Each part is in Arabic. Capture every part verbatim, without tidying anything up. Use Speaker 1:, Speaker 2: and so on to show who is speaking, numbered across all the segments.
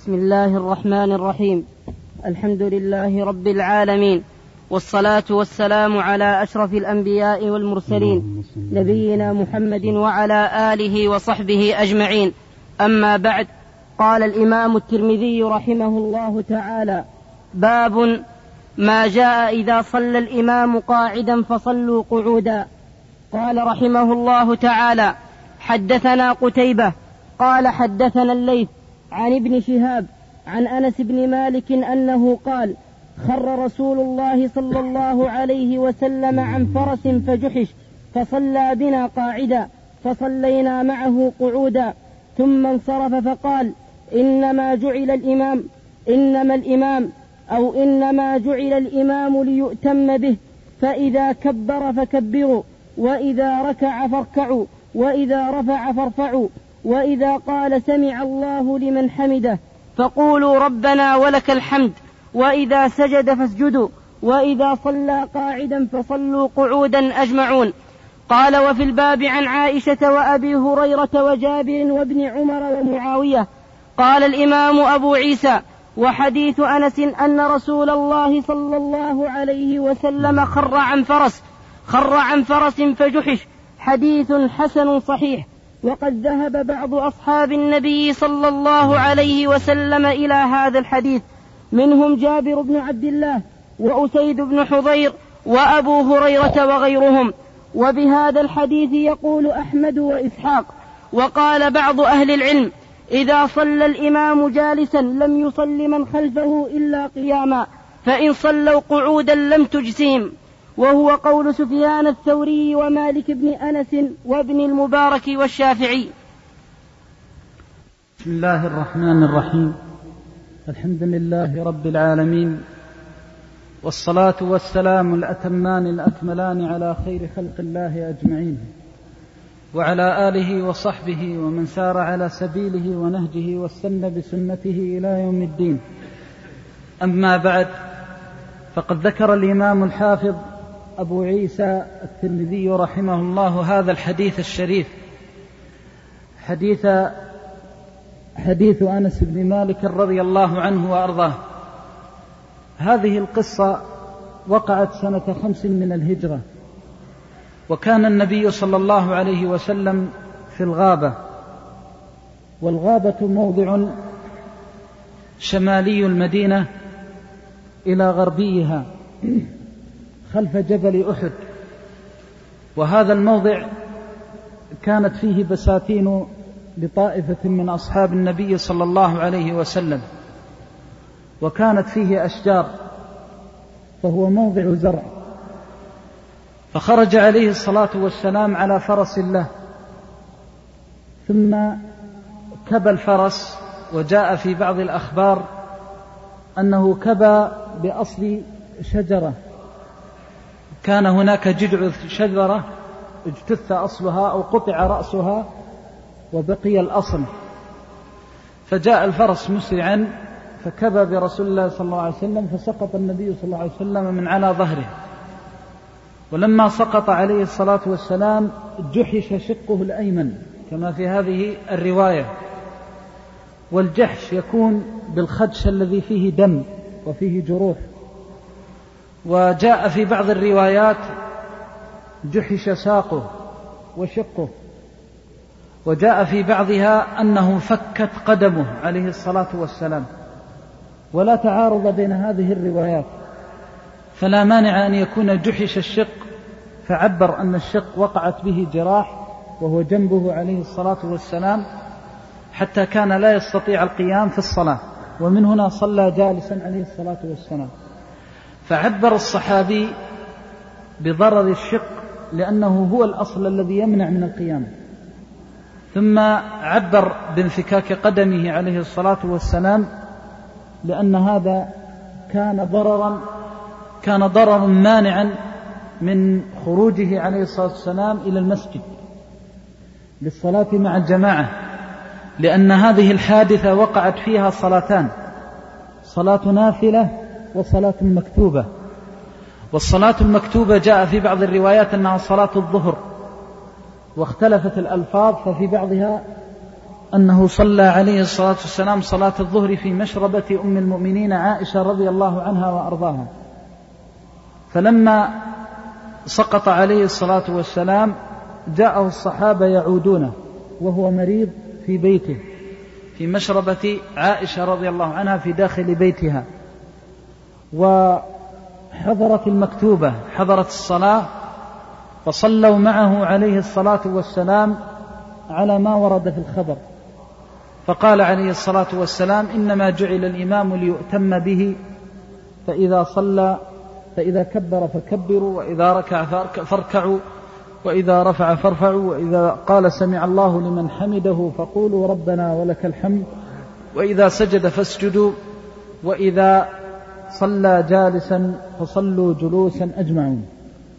Speaker 1: بسم الله الرحمن الرحيم. الحمد لله رب العالمين، والصلاة والسلام على أشرف الأنبياء والمرسلين نبينا محمد وعلى آله وصحبه أجمعين. أما بعد، قال الإمام الترمذي رحمه الله تعالى: باب ما جاء إذا صلى الإمام قاعدا فصلوا قعودا. قال رحمه الله تعالى: حدثنا قتيبة قال حدثنا الليث عن ابن شهاب عن أنس بن مالك أنه قال: خر رسول الله صلى الله عليه وسلم عن فرس فجحش فصلى بنا قاعدا فصلينا معه قعودا، ثم انصرف فقال: إنما جعل الإمام إنما الإمام أو إنما جعل الإمام ليؤتم به، فإذا كبر فكبروا، وإذا ركع فاركعوا، وإذا رفع فارفعوا، وإذا قال سمع الله لمن حمده فقولوا ربنا ولك الحمد، وإذا سجد فاسجدوا، وإذا صلى قاعدا فصلوا قعودا أجمعون. قال: وفي الباب عن عائشة وأبي هريرة وجابر وابن عمر ومعاوية. قال الإمام أبو عيسى: وحديث أنس أن رسول الله صلى الله عليه وسلم خر عن فرس خر عن فرس فجحش حديث حسن صحيح. وقد ذهب بعض أصحاب النبي صلى الله عليه وسلم إلى هذا الحديث، منهم جابر بن عبد الله وأسيد بن حضير وأبو هريرة وغيرهم. وبهذا الحديث يقول أحمد وإسحاق. وقال بعض أهل العلم: إذا صلى الإمام جالسا لم يصل من خلفه إلا قياما، فإن صلوا قعودا لم تجزهم، وهو قول سفيان الثوري ومالك بن أنس وابن المبارك والشافعي.
Speaker 2: بسم الله الرحمن الرحيم. الحمد لله رب العالمين، والصلاة والسلام الأتمان الأكملان على خير خلق الله أجمعين، وعلى آله وصحبه ومن سار على سبيله ونهجه واستنى بسنته إلى يوم الدين. أما بعد، فقد ذكر الإمام الحافظ أبو عيسى الترمذي رحمه الله هذا الحديث الشريف، حديث حديث أنس بن مالك رضي الله عنه وأرضاه. هذه القصة وقعت سنة خمس من الهجرة، وكان النبي صلى الله عليه وسلم في الغابة، والغابة موضع شمالي المدينة إلى غربيها خلف جبل أحد، وهذا الموضع كانت فيه بساتين لطائفة من أصحاب النبي صلى الله عليه وسلم، وكانت فيه أشجار، فهو موضع زرع. فخرج عليه الصلاة والسلام على فرس له، ثم كبى الفرس، وجاء في بعض الأخبار أنه كبى بأصل شجرة، كان هناك جذع شجرة اجتث أصلها أو قطع رأسها وبقي الأصل، فجاء الفرس مسرعا فكبى برسول الله صلى الله عليه وسلم، فسقط النبي صلى الله عليه وسلم من على ظهره. ولما سقط عليه الصلاة والسلام جحش شقه الأيمن كما في هذه الرواية، والجحش يكون بالخدش الذي فيه دم وفيه جروح. وجاء في بعض الروايات جحش ساقه وشقه، وجاء في بعضها أنه فكت قدمه عليه الصلاة والسلام. ولا تعارض بين هذه الروايات، فلا مانع أن يكون جحش الشق، فعبر أن الشق وقعت به جراح وهو جنبه عليه الصلاة والسلام، حتى كان لا يستطيع القيام في الصلاة، ومن هنا صلى جالسا عليه الصلاة والسلام. فعبر الصحابي بضرر الشق لأنه هو الأصل الذي يمنع من القيام، ثم عبر بانفكاك قدمه عليه الصلاة والسلام لأن هذا كان ضررا كان ضررا مانعا من خروجه عليه الصلاة والسلام إلى المسجد للصلاة مع الجماعة، لأن هذه الحادثة وقعت فيها صلاتان: صلاة نافلة وصلاة مكتوبة. والصلاة المكتوبة جاء في بعض الروايات أنها صلاة الظهر، واختلفت الألفاظ، ففي بعضها أنه صلى عليه الصلاة والسلام صلاة الظهر في مشربة أم المؤمنين عائشة رضي الله عنها وأرضاها، فلما سقط عليه الصلاة والسلام جاءه الصحابة يعودونه وهو مريض في بيته في مشربة عائشة رضي الله عنها في داخل بيتها، وحضرت المكتوبة، حضرت الصلاة، فصلوا معه عليه الصلاة والسلام على ما ورد في الخبر. فقال عليه الصلاة والسلام: إنما جعل الإمام ليؤتم به، فإذا صلى فإذا كبر فكبروا، وإذا ركع فاركعوا، وإذا رفع فارفعوا، وإذا قال سمع الله لمن حمده فقولوا ربنا ولك الحمد، وإذا سجد فاسجدوا، وإذا صلى جالسا فصلوا جلوسا أجمعون.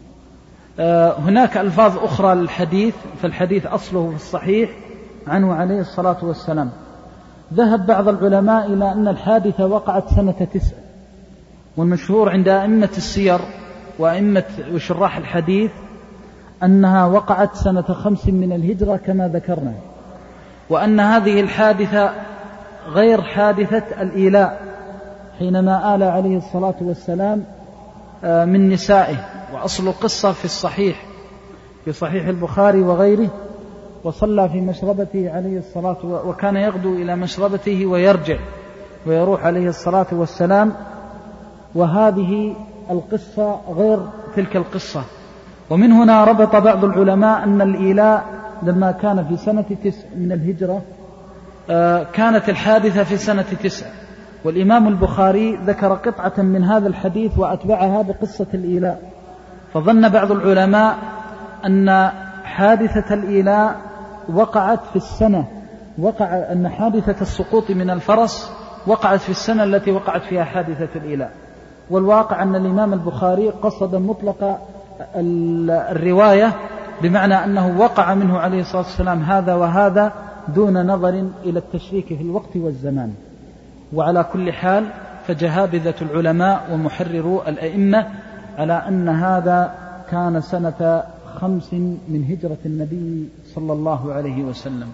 Speaker 2: هناك ألفاظ أخرى للحديث، فالحديث أصله في الصحيح عنه عليه الصلاة والسلام. ذهب بعض العلماء إلى أن الحادثة وقعت سنة تسع، والمشهور عند أئمة السير وأئمة وشراح الحديث أنها وقعت سنة خمس من الهجرة كما ذكرنا، وأن هذه الحادثة غير حادثة الإيلاء حينما آل عليه الصلاة والسلام من نسائه، وأصل القصة في الصحيح في صحيح البخاري وغيره، وصلى في مشربته عليه الصلاة والسلام، وكان يغدو إلى مشربته ويرجع ويروح عليه الصلاة والسلام، وهذه القصة غير تلك القصة. ومن هنا ربط بعض العلماء أن الإيلاء لما كان في سنة تسع من الهجرة كانت الحادثة في سنة تسع، والإمام البخاري ذكر قطعة من هذا الحديث وأتبعها بقصة الإيلاء، فظن بعض العلماء أن حادثة الإيلاء وقعت في السنة وقع أن حادثة السقوط من الفرس وقعت في السنة التي وقعت فيها حادثة الإيلاء. والواقع أن الإمام البخاري قصد مطلق الرواية، بمعنى أنه وقع منه عليه الصلاة والسلام هذا وهذا دون نظر إلى التشريك في الوقت والزمان. وعلى كل حال فجهابذة العلماء ومحررو الأئمة على أن هذا كان سنة خمس من هجرة النبي صلى الله عليه وسلم.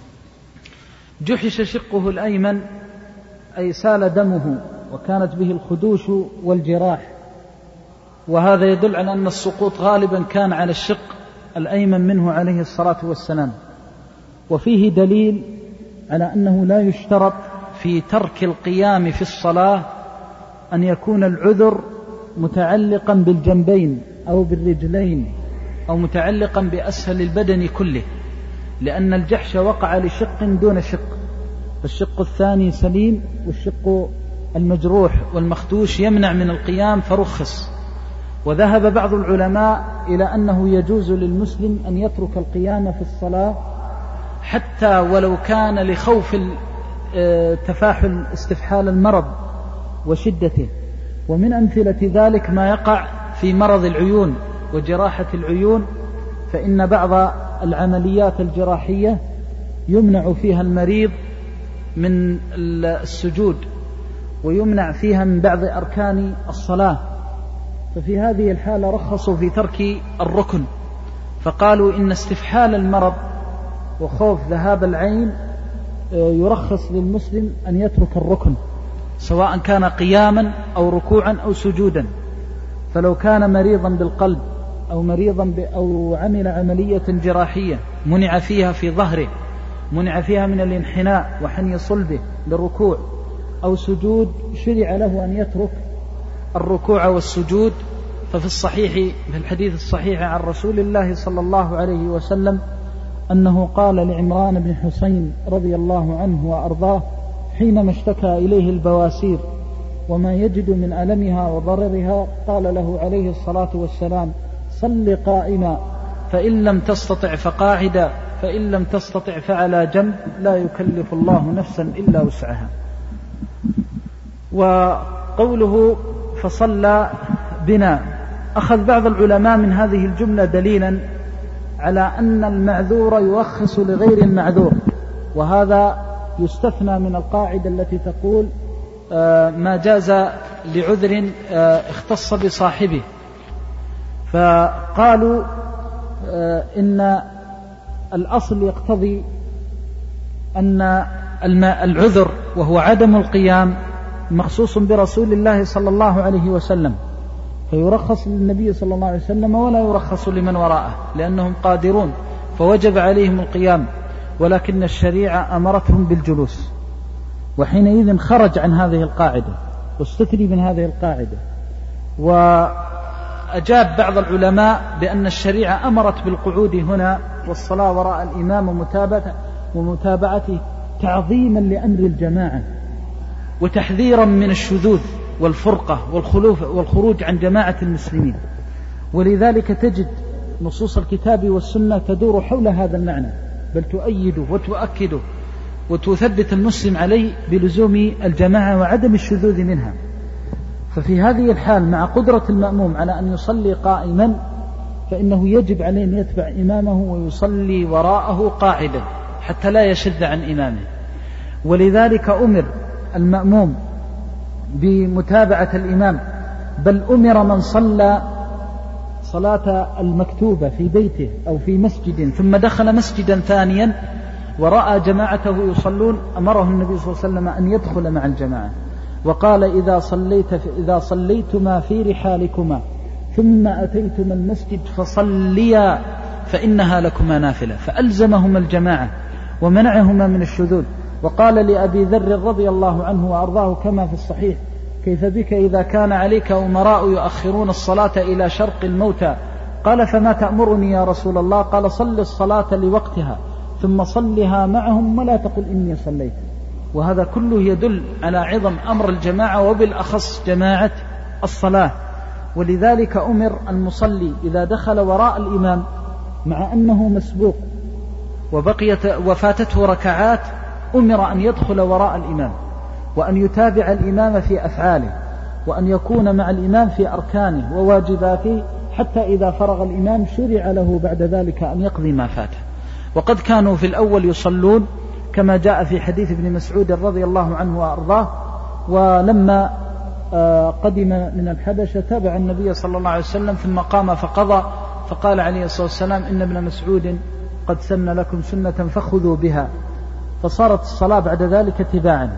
Speaker 2: جحش شقه الأيمن أي سال دمه، وكانت به الخدوش والجراح، وهذا يدل على أن السقوط غالبا كان على الشق الأيمن منه عليه الصلاة والسلام. وفيه دليل على أنه لا يشترط في ترك القيام في الصلاة أن يكون العذر متعلقا بالجنبين أو بالرجلين أو متعلقا بأسفل البدن كله، لأن الجحش وقع لشق دون شق، فالشق الثاني سليم، والشق المجروح والمخدوش يمنع من القيام فرخص. وذهب بعض العلماء إلى أنه يجوز للمسلم أن يترك القيام في الصلاة حتى ولو كان لخوف تفاحل استفحال المرض وشدته. ومن أمثلة ذلك ما يقع في مرض العيون وجراحة العيون، فإن بعض العمليات الجراحية يمنع فيها المريض من السجود، ويمنع فيها من بعض أركان الصلاة، ففي هذه الحالة رخصوا في ترك الركن، فقالوا إن استفحال المرض وخوف ذهاب العين يرخص للمسلم أن يترك الركن، سواء كان قياما أو ركوعا أو سجودا. فلو كان مريضا بالقلب أو مريضا أو عمل عملية جراحية منع فيها في ظهره، منع فيها من الانحناء وحني صلبه للركوع أو سجود، شرع له أن يترك الركوع والسجود. ففي الصحيح في الحديث الصحيح عن رسول الله صلى الله عليه وسلم أنه قال لعمران بن حسين رضي الله عنه وأرضاه حينما اشتكى إليه البواسير وما يجد من ألمها وضررها، قال له عليه الصلاة والسلام: صل قائما، فإن لم تستطع فقاعدا، فإن لم تستطع فعلى جنب، لا يكلف الله نفسا إلا وسعها. وقوله فصلى بنا، أخذ بعض العلماء من هذه الجملة دليلا على أن المعذور يرخص لغير المعذور، وهذا يستثنى من القاعدة التي تقول ما جاز لعذر اختص بصاحبه. فقالوا إن الأصل يقتضي أن العذر وهو عدم القيام مخصوص برسول الله صلى الله عليه وسلم، فيرخص للنبي صلى الله عليه وسلم ولا يرخص لمن وراءه لأنهم قادرون فوجب عليهم القيام، ولكن الشريعة أمرتهم بالجلوس. وحينئذ خرج عن هذه القاعدة واستثني من هذه القاعدة. وأجاب بعض العلماء بأن الشريعة أمرت بالقعود هنا والصلاة وراء الإمام ومتابعته ومتابعته تعظيما لأمر الجماعة وتحذيرا من الشذوذ والفرقة والخلوف والخروج عن جماعة المسلمين. ولذلك تجد نصوص الكتاب والسنة تدور حول هذا المعنى، بل تؤيده وتؤكده وتثبت المسلم عليه بلزوم الجماعة وعدم الشذوذ منها. ففي هذه الحال مع قدرة المأموم على أن يصلي قائما فإنه يجب عليه أن يتبع إمامه ويصلي وراءه قاعدا حتى لا يشذ عن إمامه. ولذلك أمر المأموم بمتابعة الإمام، بل أمر من صلى صلاة المكتوبة في بيته أو في مسجد ثم دخل مسجدا ثانيا ورأى جماعته يصلون أمره النبي صلى الله عليه وسلم أن يدخل مع الجماعة، وقال إذا صليت إذا صليتما في رحالكما ثم أتيتما المسجد فصليا فإنها لكما نافلة، فألزمهما الجماعة ومنعهما من الشذوذ. وقال لأبي ذر رضي الله عنه وأرضاه كما في الصحيح: كيف بك إذا كان عليك أمراء يؤخرون الصلاة إلى شرق الموتى؟ قال: فما تأمرني يا رسول الله؟ قال: صل الصلاة لوقتها ثم صلها معهم ولا تقل إني صليت. وهذا كله يدل على عظم أمر الجماعة وبالأخص جماعة الصلاة. ولذلك أمر المصلي إذا دخل وراء الإمام مع أنه مسبوق وبقيت وفاتته ركعات أمر أن يدخل وراء الإمام وأن يتابع الإمام في أفعاله وأن يكون مع الإمام في أركانه وواجباته، حتى إذا فرغ الإمام شرع له بعد ذلك أن يقضي ما فاته. وقد كانوا في الأول يصلون كما جاء في حديث ابن مسعود رضي الله عنه وأرضاه، ولما قدم من الحبشة تابع النبي صلى الله عليه وسلم ثم قام فقضى، فقال عليه الصلاة والسلام: إن ابن مسعود قد سن لكم سنة فخذوا بها. فصارت الصلاة بعد ذلك تباعا.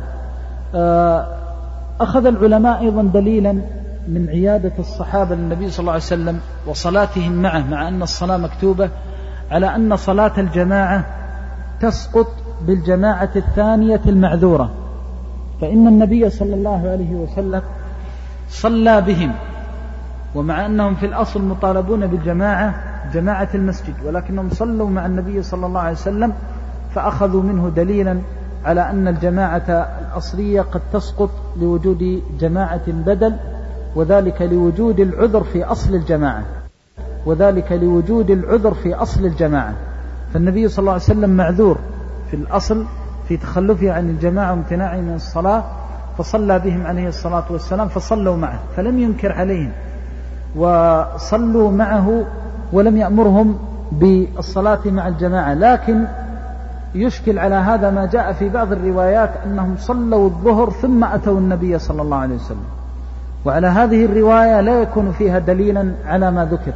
Speaker 2: أخذ العلماء أيضا دليلا من عيادة الصحابة للنبي صلى الله عليه وسلم وصلاتهم معه مع أن الصلاة مكتوبة على أن صلاة الجماعة تسقط بالجماعة الثانية المعذورة، فإن النبي صلى الله عليه وسلم صلى بهم ومع أنهم في الأصل مطالبون بالجماعة جماعة المسجد، ولكنهم صلوا مع النبي صلى الله عليه وسلم فأخذوا منه دليلا على أن الجماعة الأصلية قد تسقط لوجود جماعة بدل، وذلك لوجود العذر في أصل الجماعة وذلك لوجود العذر في أصل الجماعة فالنبي صلى الله عليه وسلم معذور في الأصل في تخلفه عن الجماعة وامتناعه من الصلاة، فصلى بهم عليه الصلاة والسلام فصلوا معه فلم ينكر عليهم وصلوا معه ولم يأمرهم بالصلاة مع الجماعة. لكن يشكل على هذا ما جاء في بعض الروايات أنهم صلوا الظهر ثم أتوا النبي صلى الله عليه وسلم، وعلى هذه الرواية لا يكون فيها دليلا على ما ذكر.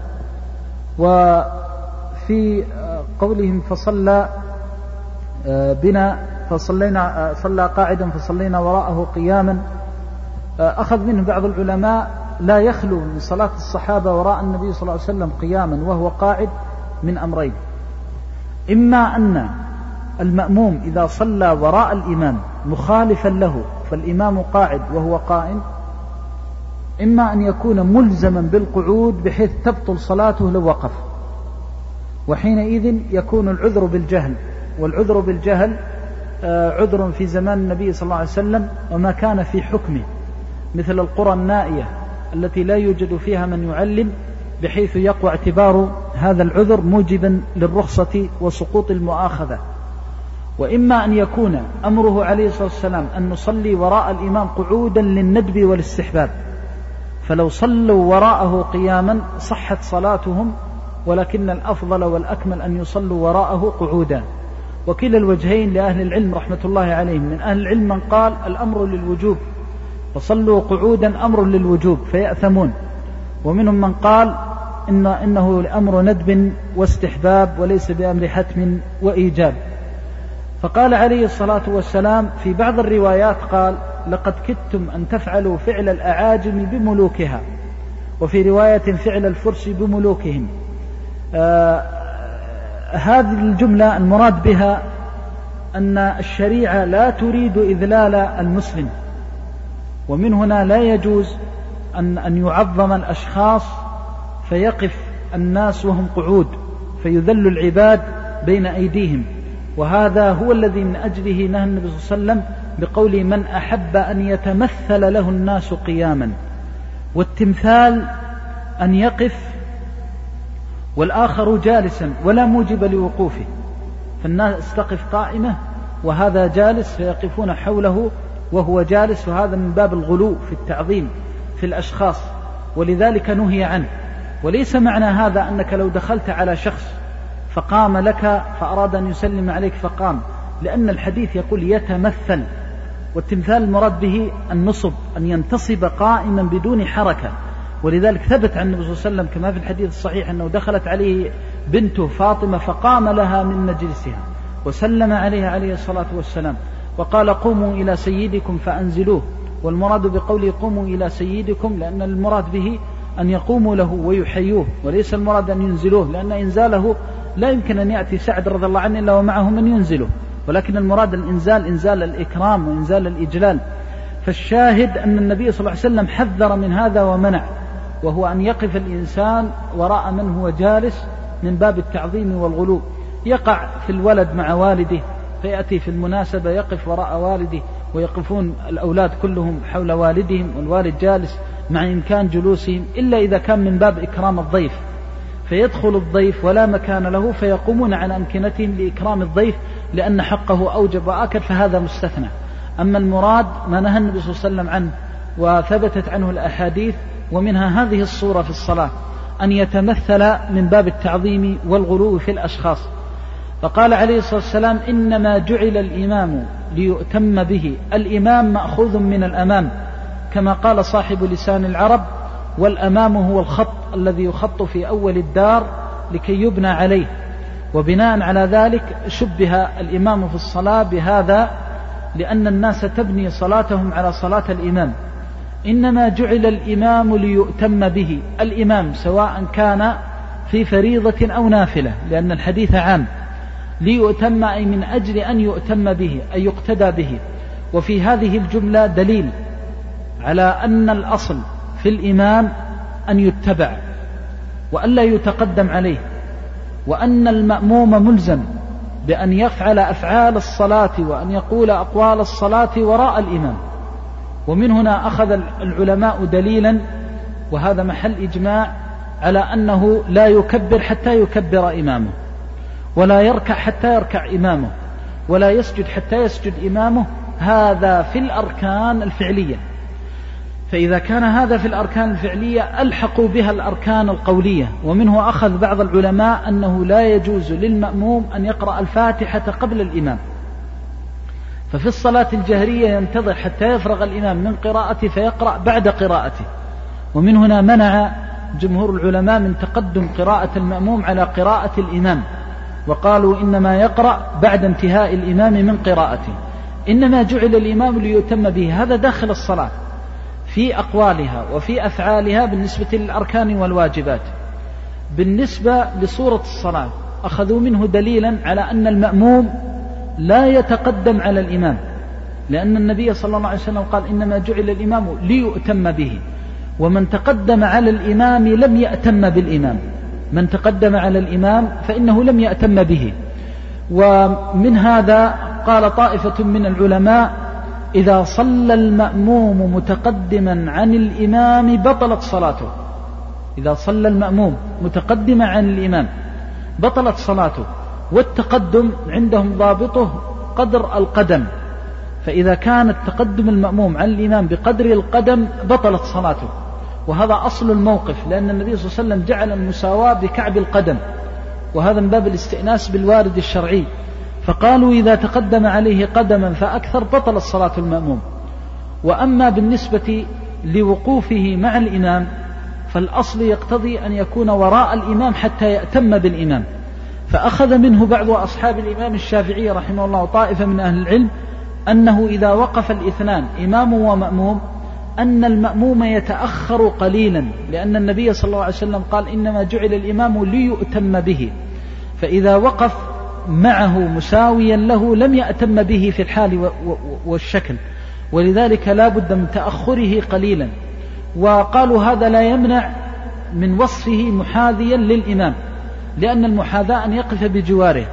Speaker 2: وفي قولهم فصلى بنا فصلينا صلى قاعدا فصلينا وراءه قياما، أخذ منه بعض العلماء لا يخلو من صلاة الصحابة وراء النبي صلى الله عليه وسلم قياما وهو قاعد من أمرين: إما أن المأموم إذا صلى وراء الإمام مخالفا له فالإمام قاعد وهو قائم، إما أن يكون ملزما بالقعود بحيث تبطل صلاته لو وقف، وحينئذ يكون العذر بالجهل. والعذر بالجهل عذر في زمان النبي صلى الله عليه وسلم وما كان في حكمه، مثل القرى النائية التي لا يوجد فيها من يعلم، بحيث يقوى اعتبار هذا العذر موجبا للرخصة وسقوط المؤاخذة. وإما أن يكون أمره عليه الصلاة والسلام أن نصلي وراء الإمام قعودا للندب والاستحباب، فلو صلوا وراءه قياما صحت صلاتهم، ولكن الأفضل والأكمل أن يصلوا وراءه قعودا. وكلا الوجهين لأهل العلم رحمة الله عليهم، من أهل العلم من قال الأمر للوجوب فصلوا قعودا أمر للوجوب فيأثمون، ومنهم من قال إن إنه أمر ندب واستحباب وليس بأمر حتم وإيجاب. فقال عليه الصلاة والسلام في بعض الروايات قال: لقد كدتم أن تفعلوا فعل الأعاجم بملوكها، وفي رواية فعل الفرس بملوكهم. آه هذه الجملة المراد بها أن الشريعة لا تريد إذلال المسلم، ومن هنا لا يجوز أن, أن يعظم الأشخاص فيقف الناس وهم قعود فيذل العباد بين أيديهم، وهذا هو الذي من أجله نهى النبي صلى الله عليه وسلم بقول: من أحب أن يتمثل له الناس قياما. والتمثال أن يقف والآخر جالسا ولا موجب لوقوفه، فالناس تقف قائمة وهذا جالس فيقفون حوله وهو جالس، وهذا من باب الغلو في التعظيم في الأشخاص، ولذلك نهي عنه. وليس معنى هذا أنك لو دخلت على شخص فقام لك فأراد أن يسلم عليك فقام، لأن الحديث يقول يتمثل، والتمثال المراد به النصب، أن ينتصب قائما بدون حركة. ولذلك ثبت عن النبي صلى الله عليه وسلم كما في الحديث الصحيح أنه دخلت عليه بنته فاطمة فقام لها من مجلسها وسلم عليها عليه الصلاة والسلام وقال: قوموا إلى سيدكم فأنزلوه. والمراد بقوله قوموا إلى سيدكم لأن المراد به أن يقوموا له ويحيوه، وليس المراد أن ينزلوه، لأن إنزاله لا يمكن أن يأتي سعد رضي الله عنه إلا ومعه من ينزله، ولكن المراد الإنزال إنزال الإكرام وإنزال الإجلال. فالشاهد أن النبي صلى الله عليه وسلم حذر من هذا ومنع، وهو أن يقف الإنسان وراء من هو جالس من باب التعظيم والغلو. يقع في الولد مع والده فيأتي في المناسبة يقف وراء والده، ويقفون الأولاد كلهم حول والدهم والوالد جالس مع إمكان جلوسهم، إلا إذا كان من باب إكرام الضيف، فيدخل الضيف ولا مكان له فيقومون على أمكنتهم لإكرام الضيف لأن حقه أوجب وآكل، فهذا مستثنى. أما المراد ما نهى النبي صلى الله عليه وسلم عنه وثبتت عنه الأحاديث، ومنها هذه الصورة في الصلاة، أن يتمثل من باب التعظيم والغلو في الأشخاص. فقال عليه الصلاة والسلام: إنما جعل الإمام ليؤتم به. الإمام مأخوذ من الأمام، كما قال صاحب لسان العرب: والأمام هو الخط الذي يخط في أول الدار لكي يبنى عليه. وبناء على ذلك شبه الإمام في الصلاة بهذا، لأن الناس تبني صلاتهم على صلاة الإمام. إنما جعل الإمام ليؤتم به. الإمام سواء كان في فريضة أو نافلة، لأن الحديث عام، ليؤتم أي من أجل أن يؤتم به أي يقتدى به. وفي هذه الجملة دليل على أن الأصل في الإمام أن يتبع وأن لا يتقدم عليه، وأن المأموم ملزم بأن يفعل أفعال الصلاة وأن يقول أقوال الصلاة وراء الإمام. ومن هنا أخذ العلماء دليلا، وهذا محل إجماع، على أنه لا يكبر حتى يكبر إمامه، ولا يركع حتى يركع إمامه، ولا يسجد حتى يسجد إمامه. هذا في الأركان الفعلية. فإذا كان هذا في الأركان الفعلية ألحقوا بها الأركان القولية. ومنه أخذ بعض العلماء أنه لا يجوز للمأموم أن يقرأ الفاتحة قبل الإمام، ففي الصلاة الجهرية ينتظر حتى يفرغ الإمام من قراءته فيقرأ بعد قراءته. ومن هنا منع جمهور العلماء من تقدم قراءة المأموم على قراءة الإمام، وقالوا إنما يقرأ بعد انتهاء الإمام من قراءته. إنما جعل الإمام ليؤتم به، هذا داخل الصلاة في أقوالها وفي أفعالها بالنسبة للأركان والواجبات. بالنسبة لصورة الصلاة أخذوا منه دليلا على أن المأموم لا يتقدم على الإمام، لأن النبي صلى الله عليه وسلم قال: إنما جعل الإمام ليؤتم به. ومن تقدم على الإمام لم يأتم بالإمام، من تقدم على الإمام فإنه لم يأتم به. ومن هذا قال طائفة من العلماء: إذا صلى المأموم متقدما عن الإمام بطلت صلاته. إذا صلى المأموم متقدما عن الإمام بطلت صلاته. والتقدم عندهم ضابطه قدر القدم، فإذا كان التقدم المأموم عن الإمام بقدر القدم بطلت صلاته. وهذا أصل الموقف، لأن النبي صلى الله عليه وسلم جعل المساواة بكعب القدم، وهذا من باب الاستئناس بالوارد الشرعي. فقالوا إذا تقدم عليه قدما فأكثر بطل الصلاة المأموم. وأما بالنسبة لوقوفه مع الإمام فالأصل يقتضي أن يكون وراء الإمام حتى يأتم بالإمام. فأخذ منه بعض أصحاب الإمام الشافعي رحمه الله طائفة من أهل العلم أنه إذا وقف الاثنان إمام ومأموم أن المأموم يتأخر قليلا، لأن النبي صلى الله عليه وسلم قال إنما جعل الإمام ليؤتم به، فإذا وقف معه مساويا له لم يأتم به في الحال والشكل، ولذلك لا بد من تأخره قليلا. وقالوا هذا لا يمنع من وصفه محاذيا للإمام، لأن المحاذاة أن يقف بجواره.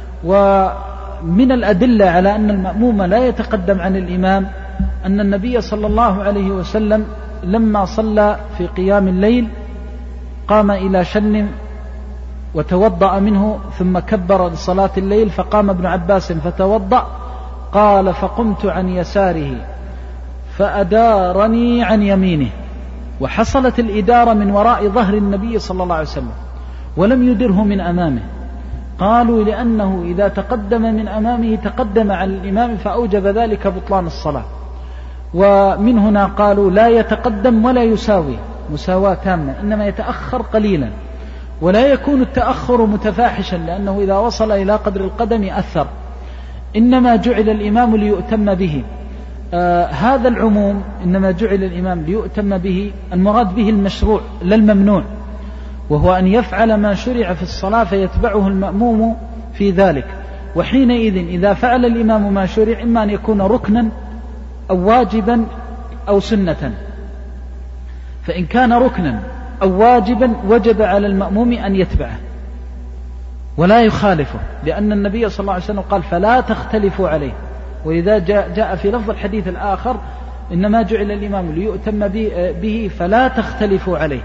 Speaker 2: ومن الأدلة على أن المأموم لا يتقدم عن الإمام أن النبي صلى الله عليه وسلم لما صلى في قيام الليل قام إلى شن وتوضأ منه ثم كبر لصلاة الليل، فقام ابن عباس فتوضأ، قال فقمت عن يساره فأدارني عن يمينه، وحصلت الإدارة من وراء ظهر النبي صلى الله عليه وسلم ولم يدره من أمامه. قالوا لأنه إذا تقدم من أمامه تقدم على الإمام فأوجب ذلك بطلان الصلاة. ومن هنا قالوا لا يتقدم ولا يساوي مساواة تامة، إنما يتأخر قليلا، ولا يكون التأخر متفاحشا، لأنه إذا وصل إلى قدر القدم أثر، إنما جعل الإمام ليؤتم به. آه هذا العموم إنما جعل الإمام ليؤتم به المراد به المشروع لا الممنوع، وهو أن يفعل ما شرع في الصلاة فيتبعه المأموم في ذلك. وحينئذ إذا فعل الإمام ما شرع إما أن يكون ركنا أو واجبا أو سنة، فإن كان ركنا أو واجبا وجب على المأموم أن يتبعه ولا يخالفه، لأن النبي صلى الله عليه وسلم قال فلا تختلفوا عليه. وإذا جاء, جاء في لفظ الحديث الآخر إنما جعل الإمام ليؤتم به فلا تختلفوا عليه،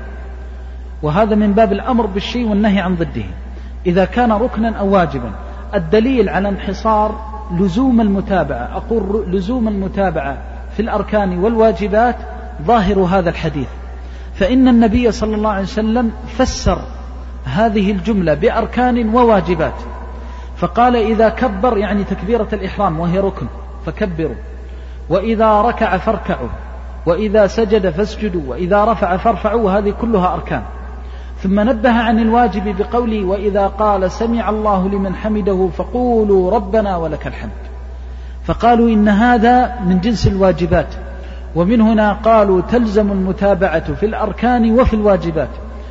Speaker 2: وهذا من باب الأمر بالشيء والنهي عن ضده إذا كان ركنا أو واجبا. الدليل على انحصار لزوم المتابعة، أقول لزوم المتابعة في الأركان والواجبات ظاهر هذا الحديث، فإن النبي صلى الله عليه وسلم فسر هذه الجملة بأركان وواجبات، فقال إذا كبر يعني تكبيرة الإحرام وهي ركن فكبروا، وإذا ركع فاركعوا، وإذا سجد فاسجدوا، وإذا رفع فارفعوا، وهذه كلها أركان. ثم نبه عن الواجب بقوله وإذا قال سمع الله لمن حمده فقولوا ربنا ولك الحمد، فقالوا إن هذا من جنس الواجبات. ومن هنا قالوا تلزم المتابعة في الأركان وفي الواجبات.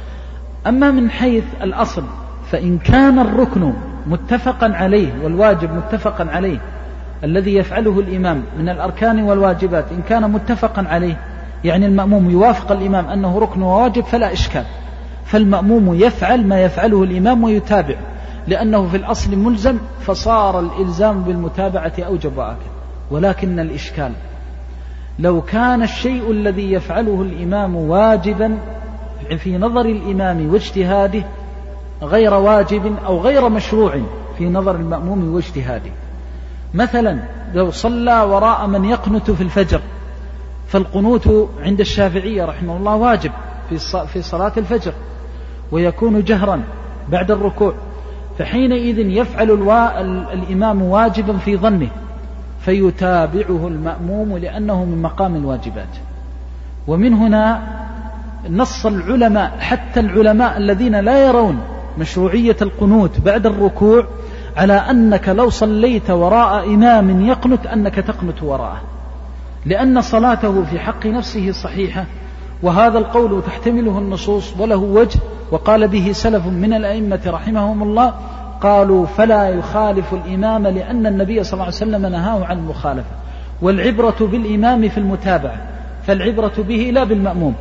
Speaker 2: أما من حيث الأصل فإن كان الركن متفقا عليه والواجب متفقا عليه الذي يفعله الإمام من الأركان والواجبات، إن كان متفقا عليه يعني المأموم يوافق الإمام أنه ركن وواجب فلا إشكال، فالمأموم يفعل ما يفعله الإمام ويتابع، لأنه في الأصل ملزم، فصار الإلزام بالمتابعة أوجب وآكد. ولكن الإشكال لو كان الشيء الذي يفعله الإمام واجبا في نظر الإمام واجتهاده غير واجب أو غير مشروع في نظر المأموم واجتهاده. مثلا لو صلى وراء من يقنت في الفجر، فالقنوت عند الشافعية رحمه الله واجب في صلاة الفجر ويكون جهرا بعد الركوع، فحينئذ يفعل الإمام واجبا في ظنه فيتابعه المأموم لأنه من مقام الواجبات. ومن هنا نص العلماء حتى العلماء الذين لا يرون مشروعية القنوت بعد الركوع على أنك لو صليت وراء إمام يقنت أنك تقنت وراءه، لأن صلاته في حق نفسه صحيحة، وهذا القول تحتمله النصوص وله وجه، وقال به سلف من الأئمة رحمهم الله، قالوا فلا يخالف الإمام لأن النبي صلى الله عليه وسلم نهاه عن المخالفة، والعبرة بالإمام في المتابعة، فالعبرة به لا بالمأموم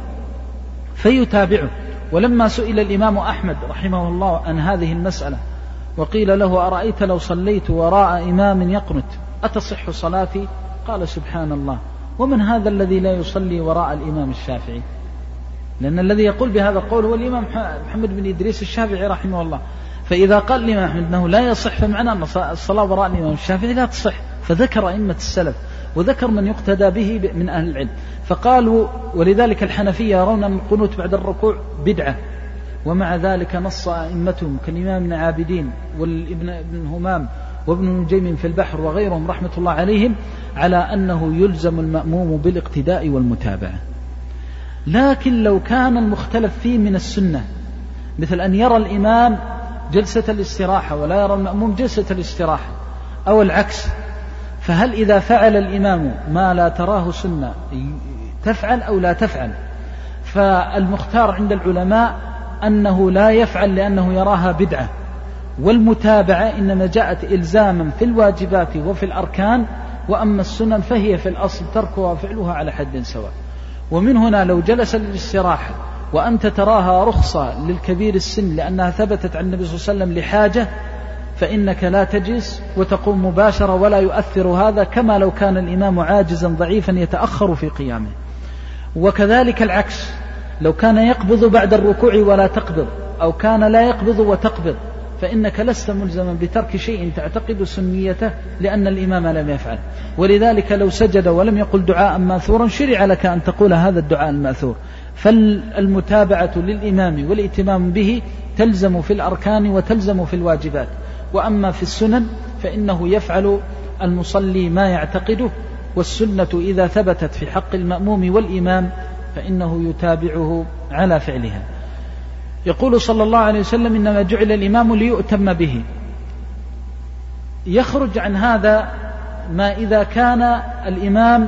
Speaker 2: فيتابعه. ولما سئل الإمام أحمد رحمه الله عن هذه المسألة وقيل له أرأيت لو صليت وراء إمام يقنت أتصح صلاتي؟ قال سبحان الله، ومن هذا الذي لا يصلي وراء الإمام الشافعي؟ لأن الذي يقول بهذا القول هو الإمام محمد بن إدريس الشافعي رحمه الله. فإذا قال الإمام أحمد أنه لا يصح فمعنى أن الصلاة وراء الإمام الشافعي لا تصح، فذكر أئمة السلف وذكر من يقتدى به من أهل العلم، فقالوا ولذلك الحنفية يرون أن القنوت بعد الركوع بدعة، ومع ذلك نص أئمتهم كالإمام ابن عابدين والابن ابن همام وابن نجيم في البحر وغيرهم رحمة الله عليهم على أنه يلزم المأموم بالاقتداء والمتابعة. لكن لو كان المختلف فيه من السنة، مثل أن يرى الإمام جلسة الاستراحة ولا يرى المأموم جلسة الاستراحة أو العكس، فهل إذا فعل الإمام ما لا تراه سنة تفعل أو لا تفعل؟ فالمختار عند العلماء أنه لا يفعل لأنه يراها بدعة، والمتابعة إنما جاءت إلزاما في الواجبات وفي الأركان، وأما السنن فهي في الأصل تركها وفعلها على حد سواء. ومن هنا لو جلس للاستراحة وأنت تراها رخصة للكبير السن لأنها ثبتت عن النبي صلى الله عليه وسلم لحاجة، فإنك لا تجلس وتقوم مباشرة ولا يؤثر هذا، كما لو كان الإمام عاجزا ضعيفا يتأخر في قيامه. وكذلك العكس، لو كان يقبض بعد الركوع ولا تقبض، أو كان لا يقبض وتقبض، فإنك لست ملزما بترك شيء تعتقد سنيته لأن الإمام لم يفعل. ولذلك لو سجد ولم يقل دعاء ماثورا شرع لك أن تقول هذا الدعاء الماثور. فالمتابعة للإمام والائتمام به تلزم في الأركان وتلزم في الواجبات، وأما في السنن فإنه يفعل المصلي ما يعتقده، والسنة إذا ثبتت في حق المأموم والإمام فإنه يتابعه على فعلها. يقول صلى الله عليه وسلم إنما جعل الإمام ليؤتم به. يخرج عن هذا ما إذا كان الإمام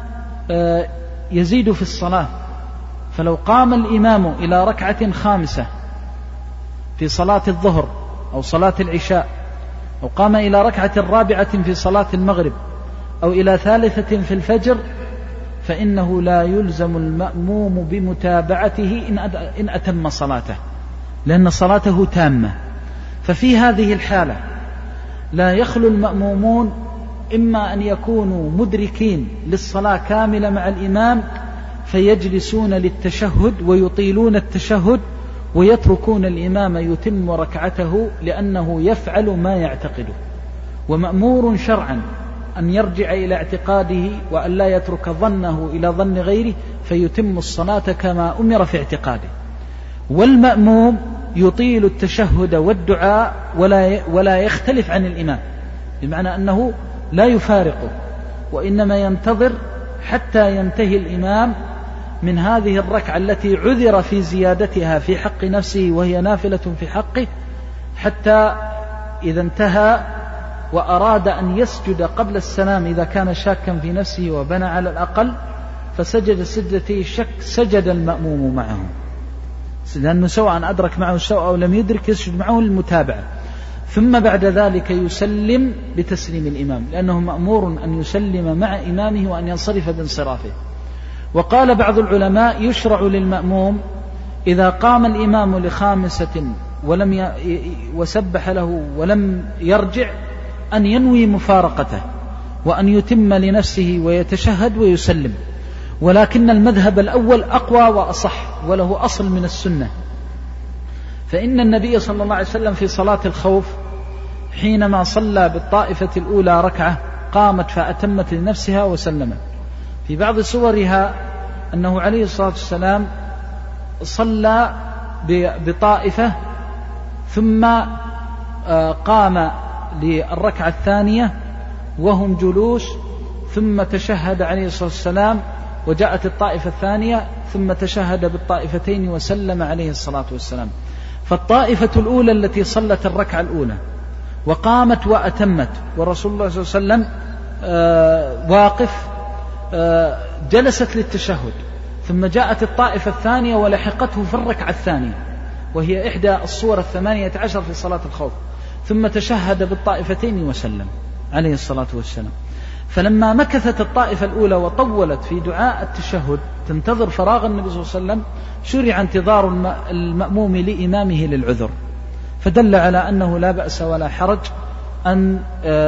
Speaker 2: يزيد في الصلاة، فلو قام الإمام إلى ركعة خامسة في صلاة الظهر أو صلاة العشاء، أو قام إلى ركعة رابعة في صلاة المغرب، أو إلى ثالثة في الفجر، فإنه لا يلزم المأموم بمتابعته إن أتم صلاته، لأن صلاته تامة. ففي هذه الحالة لا يخلو المأمومون إما أن يكونوا مدركين للصلاة كاملة مع الإمام فيجلسون للتشهد ويطيلون التشهد ويتركون الإمام يتم ركعته لأنه يفعل ما يعتقده، ومأمور شرعا أن يرجع إلى اعتقاده وأن لا يترك ظنه إلى ظن غيره فيتم الصلاة كما أمر في اعتقاده. والمأموم يطيل التشهد والدعاء ولا ولا يختلف عن الإمام، بمعنى أنه لا يفارقه، وإنما ينتظر حتى ينتهي الإمام من هذه الركعة التي عذر في زيادتها في حق نفسه وهي نافلة في حقه، حتى إذا انتهى وأراد أن يسجد قبل السلام إذا كان شاكا في نفسه وبنى على الأقل فسجد سجدتي الشك سجد المأموم معه، لأنه سواء أدرك معه السوء أو لم يدرك يسجد معه المتابعة. ثم بعد ذلك يسلم بتسليم الإمام، لأنه مأمور أن يسلم مع إمامه وأن ينصرف بانصرافه. وقال بعض العلماء يشرع للمأموم إذا قام الإمام لخامسة ولم ي... وسبح له ولم يرجع أن ينوي مفارقته وأن يتم لنفسه ويتشهد ويسلم. ولكن المذهب الأول أقوى وأصح وله أصل من السنة، فإن النبي صلى الله عليه وسلم في صلاة الخوف حينما صلى بالطائفة الأولى ركعة قامت فأتمت لنفسها وسلمت. في بعض صورها أنه عليه الصلاة والسلام صلى بطائفة ثم قام للركعة الثانية وهم جلوس ثم تشهد عليه الصلاة والسلام، وجاءت الطائفة الثانية ثم تشهد بالطائفتين وسلم عليه الصلاة والسلام. فالطائفة الأولى التي صلت الركعة الأولى وقامت وأتمت ورسول الله صلى الله عليه وسلم آه واقف آه جلست للتشهد، ثم جاءت الطائفة الثانية ولحقته في الركعة الثانية وهي إحدى الصور الثمانية عشر في صلاة الخوف، ثم تشهد بالطائفتين وسلم عليه الصلاة والسلام. فلما مكثت الطائفة الأولى وطولت في دعاء التشهد تنتظر فراغ النبي صلى الله عليه وسلم شرع انتظار المأموم لإمامه للعذر، فدل على أنه لا بأس ولا حرج أن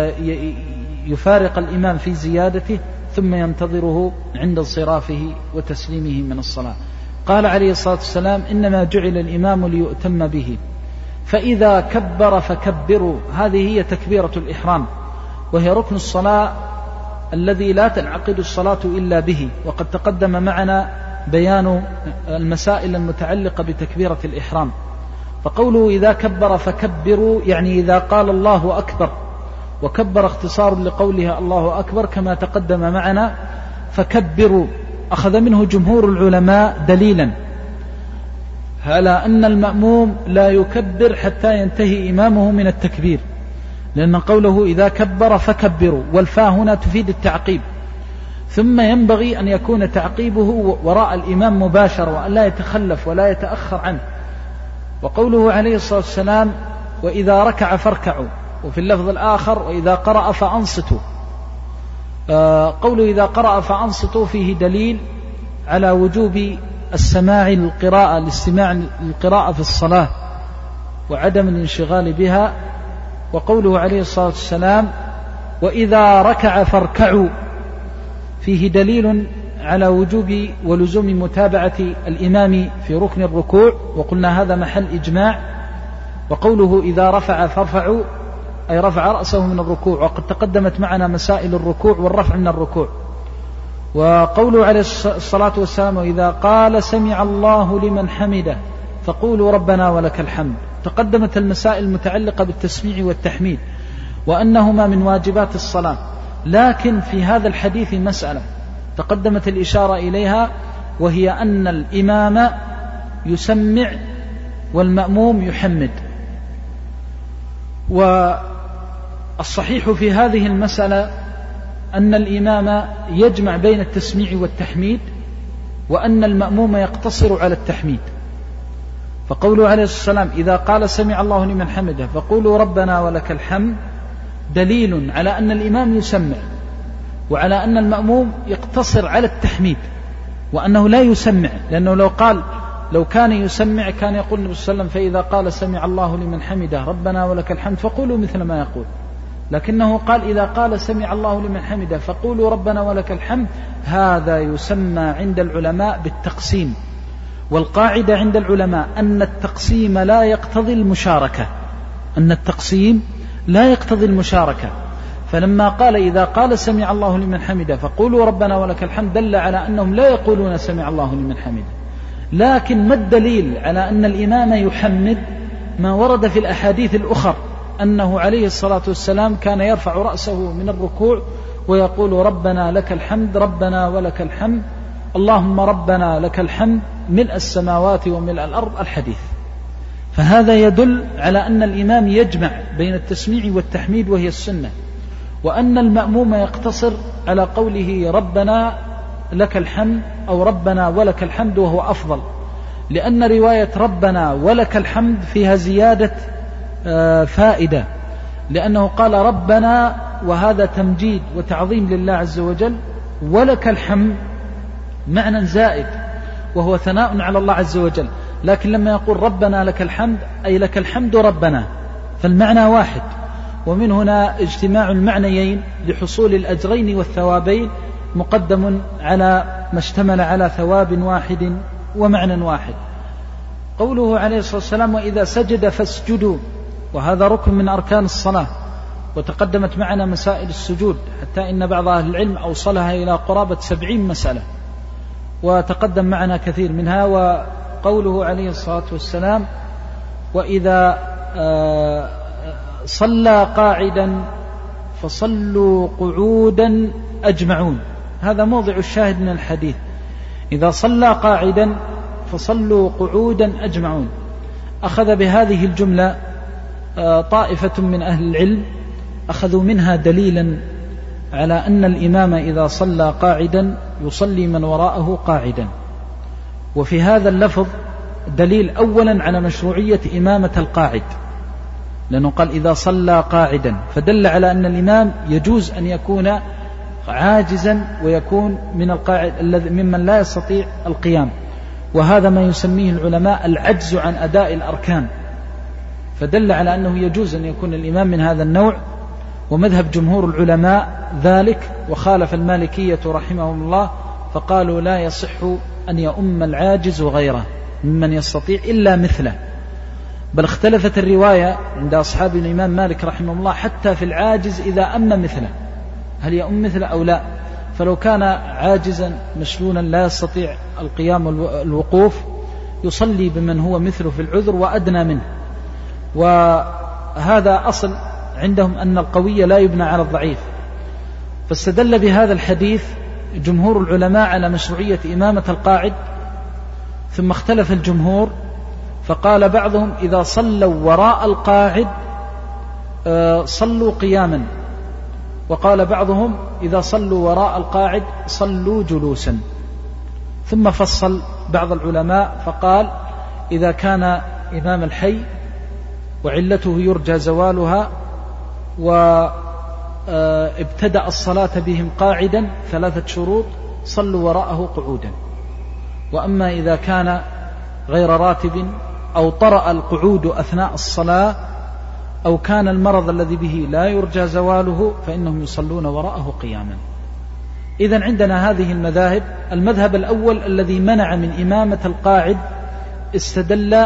Speaker 2: يفارق الإمام في زيادته ثم ينتظره عند انصرافه وتسليمه من الصلاة. قال عليه الصلاة والسلام إنما جعل الإمام ليؤتم به، فإذا كبر فكبروا. هذه هي تكبيرة الإحرام، وهي ركن الصلاة الذي لا تنعقد الصلاة إلا به، وقد تقدم معنا بيان المسائل المتعلقة بتكبيرة الإحرام. فقوله إذا كبر فكبروا يعني إذا قال الله أكبر، وكبر اختصار لقولها الله أكبر كما تقدم معنا. فكبروا أخذ منه جمهور العلماء دليلا على أن المأموم لا يكبر حتى ينتهي إمامه من التكبير، لأن قوله إذا كبر فكبروا، والفاء هنا تفيد التعقيب، ثم ينبغي أن يكون تعقيبه وراء الإمام مباشرة وأن لا يتخلف ولا يتأخر عنه. وقوله عليه الصلاة والسلام وإذا ركع فاركعوا، وفي اللفظ الآخر وإذا قرأ فأنصتوا. آه قوله إذا قرأ فأنصتوا فيه دليل على وجوب السماع للقراءة الاستماع للقراءة في الصلاة وعدم الانشغال بها. وقوله عليه الصلاة والسلام وإذا ركع فاركعوا فيه دليل على وجوب ولزوم متابعة الإمام في ركن الركوع، وقلنا هذا محل إجماع. وقوله إذا رفع فارفعوا أي رفع رأسه من الركوع، وقد تقدمت معنا مسائل الركوع والرفع من الركوع. وقوله عليه الصلاة والسلام وإذا قال سمع الله لمن حمده فقولوا ربنا ولك الحمد، تقدمت المسائل المتعلقة بالتسميع والتحميد وأنهما من واجبات الصلاة. لكن في هذا الحديث مسألة تقدمت الإشارة إليها، وهي أن الإمام يسمع والمأموم يحمد. والصحيح في هذه المسألة أن الإمام يجمع بين التسميع والتحميد، وأن المأموم يقتصر على التحميد. فقوله عليه الصلاة والسلام إذا قال سمع الله لمن حمده فقولوا ربنا ولك الحمد دليل على أن الإمام يسمع، وعلى أن المأموم يقتصر على التحميد، وأنه لا يسمع، لأنه لو قال لو كان يسمع كان يقول النبي صلى الله عليه وسلم فإذا قال سمع الله لمن حمده ربنا ولك الحمد فقولوا مثل ما يقول، لكنه قال إذا قال سمع الله لمن حمده فقولوا ربنا ولك الحمد. هذا يسمى عند العلماء بالتقسيم، والقاعدة عند العلماء أن التقسيم لا يقتضي المشاركة، أن التقسيم لا يقتضي المشاركة. فلما قال إذا قال سمع الله لمن حمده فقولوا ربنا ولك الحمد دل على أنهم لا يقولون سمع الله لمن حمده. لكن ما الدليل على أن الإمام يحمد؟ ما ورد في الأحاديث الأخر أنه عليه الصلاة والسلام كان يرفع رأسه من الركوع ويقول ربنا لك الحمد ربنا ولك الحمد اللهم ربنا لك الحمد ملء السماوات وملء الأرض الحديث. فهذا يدل على أن الإمام يجمع بين التسميع والتحميد وهي السنة، وأن المأموم يقتصر على قوله ربنا لك الحمد أو ربنا ولك الحمد، وهو أفضل، لأن رواية ربنا ولك الحمد فيها زيادة فائدة، لأنه قال ربنا وهذا تمجيد وتعظيم لله عز وجل، ولك الحمد معنى زائد وهو ثناء على الله عز وجل. لكن لما يقول ربنا لك الحمد أي لك الحمد ربنا، فالمعنى واحد. ومن هنا اجتماع المعنيين لحصول الأجرين والثوابين مقدم على ما اشتمل على ثواب واحد ومعنى واحد. قوله عليه الصلاة والسلام وإذا سجد فاسجدوا، وهذا ركن من أركان الصلاة، وتقدمت معنا مسائل السجود حتى إن بعض أهل العلم أوصلها إلى قرابة سبعين مسألة، وتقدم معنا كثير منها. وقوله عليه الصلاة والسلام وإذا صلى قاعدا فصلوا قعودا أجمعون، هذا موضع الشاهد من الحديث، إذا صلى قاعدا فصلوا قعودا أجمعون. أخذ بهذه الجملة طائفة من أهل العلم، أخذوا منها دليلا على أن الإمام إذا صلى قاعدا يصلي من وراءه قاعدا. وفي هذا اللفظ دليل أولا على مشروعية إمامة القاعد، لأنه قال إذا صلى قاعدا، فدل على أن الإمام يجوز أن يكون عاجزا ويكون من القاعد الذي ممن لا يستطيع القيام، وهذا ما يسميه العلماء العجز عن أداء الأركان، فدل على أنه يجوز أن يكون الإمام من هذا النوع. ومذهب جمهور العلماء ذلك، وخالف المالكية رحمهم الله فقالوا لا يصح أن يؤم العاجز غيره ممن يستطيع إلا مثله، بل اختلفت الرواية عند أصحاب الإمام مالك رحمه الله حتى في العاجز إذا أم مثله هل يؤم مثله أو لا. فلو كان عاجزا مشلولا لا يستطيع القيام والوقوف يصلي بمن هو مثله في العذر وأدنى منه. وهذا أصل عندهم أن القوي لا يبنى على الضعيف، فاستدل بهذا الحديث جمهور العلماء على مشروعية إمامة القاعد. ثم اختلف الجمهور فقال بعضهم إذا صلوا وراء القاعد صلوا قياما، وقال بعضهم إذا صلوا وراء القاعد صلوا جلوسا. ثم فصل بعض العلماء فقال إذا كان إمام الحي وعلته يرجى زوالها وابتدأ الصلاة بهم قاعدا ثلاثة شروط صلوا وراءه قعودا. وأما إذا كان غير راتب أو طرأ القعود أثناء الصلاة أو كان المرض الذي به لا يرجى زواله فإنهم يصلون وراءه قياما. إذن عندنا هذه المذاهب. المذهب الأول الذي منع من إمامة القاعد استدل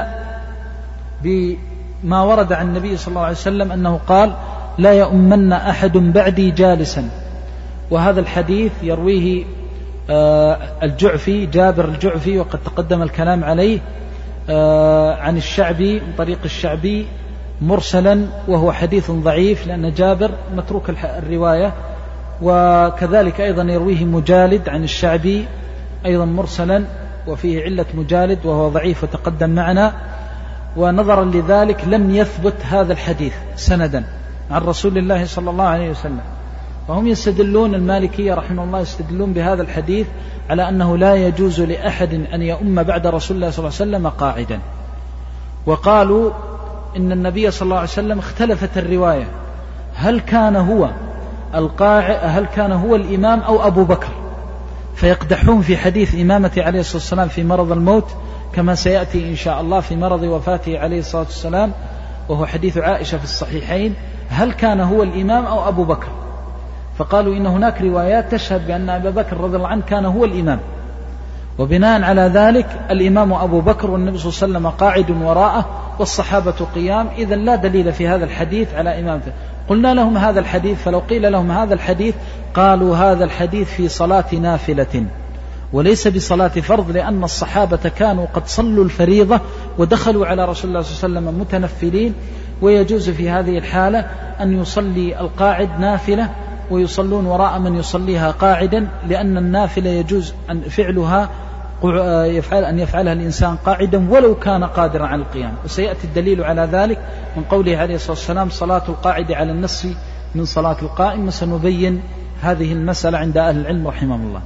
Speaker 2: بما ورد عن النبي صلى الله عليه وسلم أنه قال لا يؤمن أحد بعدي جالسا، وهذا الحديث يرويه الجعفي جابر الجعفي وقد تقدم الكلام عليه عن الشعبي من طريق الشعبي مرسلا، وهو حديث ضعيف لأن جابر متروك الرواية. وكذلك أيضا يرويه مجالد عن الشعبي أيضا مرسلا وفيه علة مجالد وهو ضعيف وتقدم معنا. ونظرا لذلك لم يثبت هذا الحديث سندا عن رسول الله صلى الله عليه وسلم. فهم يستدلون المالكية رحمه الله يستدلون بهذا الحديث على أنه لا يجوز لأحد أن يؤم بعد رسول الله صلى الله عليه وسلم قاعدا. وقالوا إن النبي صلى الله عليه وسلم اختلفت الرواية هل كان هو القاعد هل كان هو الإمام أو أبو بكر، فيقدحون في حديث إمامة عليه الصلاة والسلام في مرض الموت كما سيأتي إن شاء الله في مرض وفاته عليه الصلاة والسلام، وهو حديث عائشة في الصحيحين، هل كان هو الإمام أو أبو بكر؟ فقالوا إن هناك روايات تشهد بأن أبا بكر رضي الله عنه كان هو الإمام، وبناء على ذلك الإمام أبو بكر والنبي صلى الله عليه وسلم قاعد وراءه والصحابة قيام، إذن لا دليل في هذا الحديث على إمامته. قلنا لهم هذا الحديث، فلو قيل لهم هذا الحديث قالوا هذا الحديث في صلاة نافلة وليس بصلاة فرض، لأن الصحابة كانوا قد صلوا الفريضة ودخلوا على رسول الله صلى الله عليه وسلم متنفلين، ويجوز في هذه الحالة أن يصلي القاعد نافلة ويصلون وراء من يصليها قاعدا، لأن النافلة يجوز أن فعلها يفعل أن يفعلها الإنسان قاعدا ولو كان قادرا على القيام. وسيأتي الدليل على ذلك من قوله عليه الصلاة والسلام صلاة القاعد على النصف من صلاة القائم، وسنبين هذه المسألة عند أهل العلم رحمهم الله.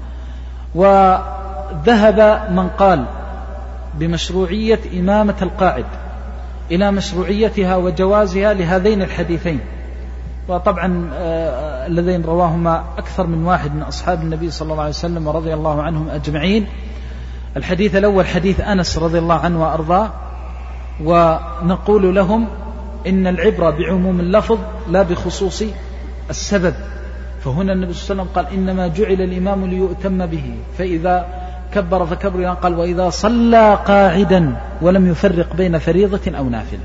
Speaker 2: وذهب من قال بمشروعية إمامة القاعد إلى مشروعيتها وجوازها لهذين الحديثين، وطبعا آه الذين رواهما أكثر من واحد من أصحاب النبي صلى الله عليه وسلم ورضي الله عنهم أجمعين. الحديث الأول حديث أنس رضي الله عنه وأرضاه، ونقول لهم إن العبرة بعموم اللفظ لا بخصوص السبب. فهنا النبي صلى الله عليه وسلم قال إنما جعل الإمام ليؤتم به، فإذا كبر فكبر، قال وإذا صلى قاعدا ولم يفرق بين فريضة أو نافلة.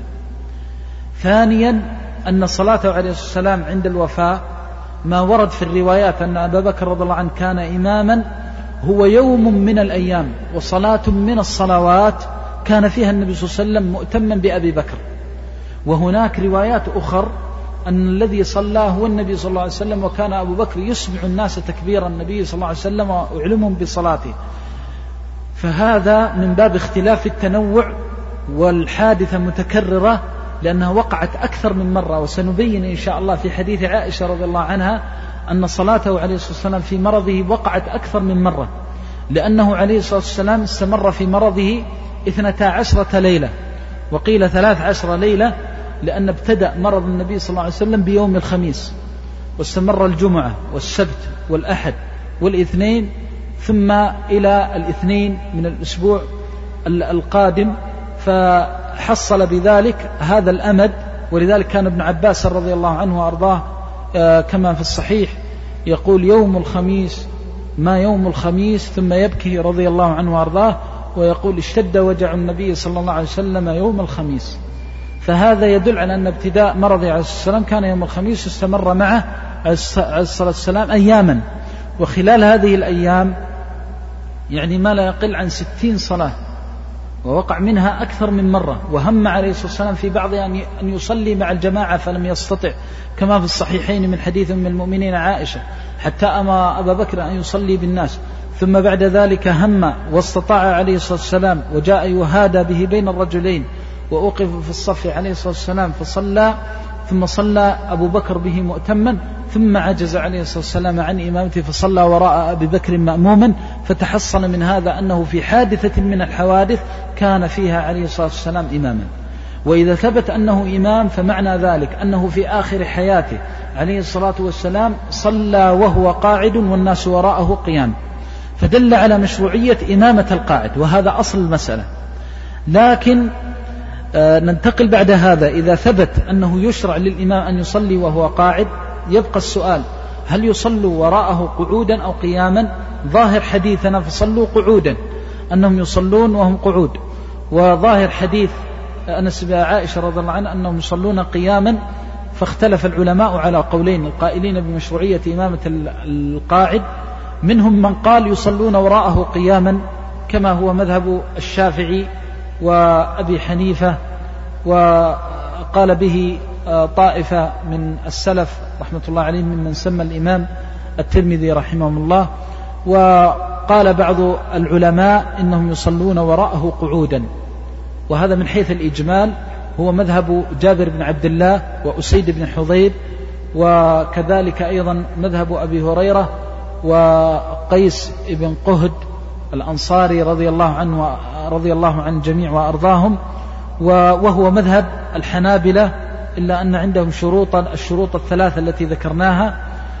Speaker 2: ثانيا أن صلاته عليه الصلاة والسلام عند الوفاة ما ورد في الروايات أن أبا بكر رضي الله عنه كان إماما هو يوم من الأيام وصلاة من الصلوات كان فيها النبي صلى الله عليه وسلم مؤتما بأبي بكر. وهناك روايات أخر أن الذي صلى هو النبي صلى الله عليه وسلم، وكان أبو بكر يسمع الناس تكبير النبي صلى الله عليه وسلم ويعلمهم بصلاته. فهذا من باب اختلاف التنوع، والحادثة متكررة لأنها وقعت أكثر من مرة، وسنبين إن شاء الله في حديث عائشة رضي الله عنها أن صلاته عليه الصلاة والسلام في مرضه وقعت أكثر من مرة، لأنه عليه الصلاة والسلام استمر في مرضه اثنتا عشرة ليلة، وقيل ثلاث عشرة ليلة، لأن ابتدأ مرض النبي صلى الله عليه وسلم بيوم الخميس، واستمر الجمعة والسبت والأحد والاثنين، ثم إلى الاثنين من الأسبوع القادم، فحصل بذلك هذا الأمد. ولذلك كان ابن عباس رضي الله عنه وأرضاه كما في الصحيح يقول يوم الخميس ما يوم الخميس، ثم يبكي رضي الله عنه وأرضاه ويقول اشتد وجع النبي صلى الله عليه وسلم يوم الخميس. فهذا يدل على أن ابتداء مرضه عليه الصلاة والسلام كان يوم الخميس، استمر معه عليه الصلاة والسلام أياما، وخلال هذه الأيام يعني ما لا يقل عن ستين صلاة، ووقع منها أكثر من مرة. وهم عليه الصلاة والسلام في بعضها أن يصلي مع الجماعة فلم يستطع، كما في الصحيحين من حديث أم المؤمنين عائشة، حتى أمر أبا بكر أن يصلي بالناس. ثم بعد ذلك هم واستطاع عليه الصلاة والسلام وجاء يهادى به بين الرجلين، وأوقف في الصف عليه الصلاة والسلام فصلى، ثم صلى أبو بكر به مؤتما، ثم عجز عليه الصلاة والسلام عن إمامته فصلى وراء أبي بكر مأموما، فتحصل من هذا أنه في حادثة من الحوادث كان فيها عليه الصلاة والسلام إماما. وإذا ثبت أنه إمام فمعنى ذلك أنه في آخر حياته عليه الصلاة والسلام صلى وهو قاعد والناس وراءه قيام، فدل على مشروعية إمامة القاعد، وهذا أصل المسألة. لكن آه ننتقل بعد هذا، إذا ثبت أنه يشرع للإمام أن يصلي وهو قاعد، يبقى السؤال: هل يصلوا وراءه قعودا أو قياما؟ ظاهر حديثنا فصلوا قعودا، أنهم يصلون وهم قعود، وظاهر حديث أنس بن عائشة رضي الله عنها أنهم يصلون قياما، فاختلف العلماء على قولين القائلين بمشروعية إمامة القاعد، منهم من قال يصلون وراءه قياما كما هو مذهب الشافعي وأبي حنيفة، وقال به طائفة من السلف رحمة الله عليهم ممن سمى الإمام الترمذي رحمه الله، وقال بعض العلماء إنهم يصلون وراءه قعودا، وهذا من حيث الإجمال هو مذهب جابر بن عبد الله وأسيد بن حضير، وكذلك أيضا مذهب أبي هريرة وقيس بن قهد الأنصاري رضي الله عنه رضي الله عن الجميع وأرضاهم، وهو مذهب الحنابلة، إلا أن عندهم شروطا الشروط الثلاثة التي ذكرناها،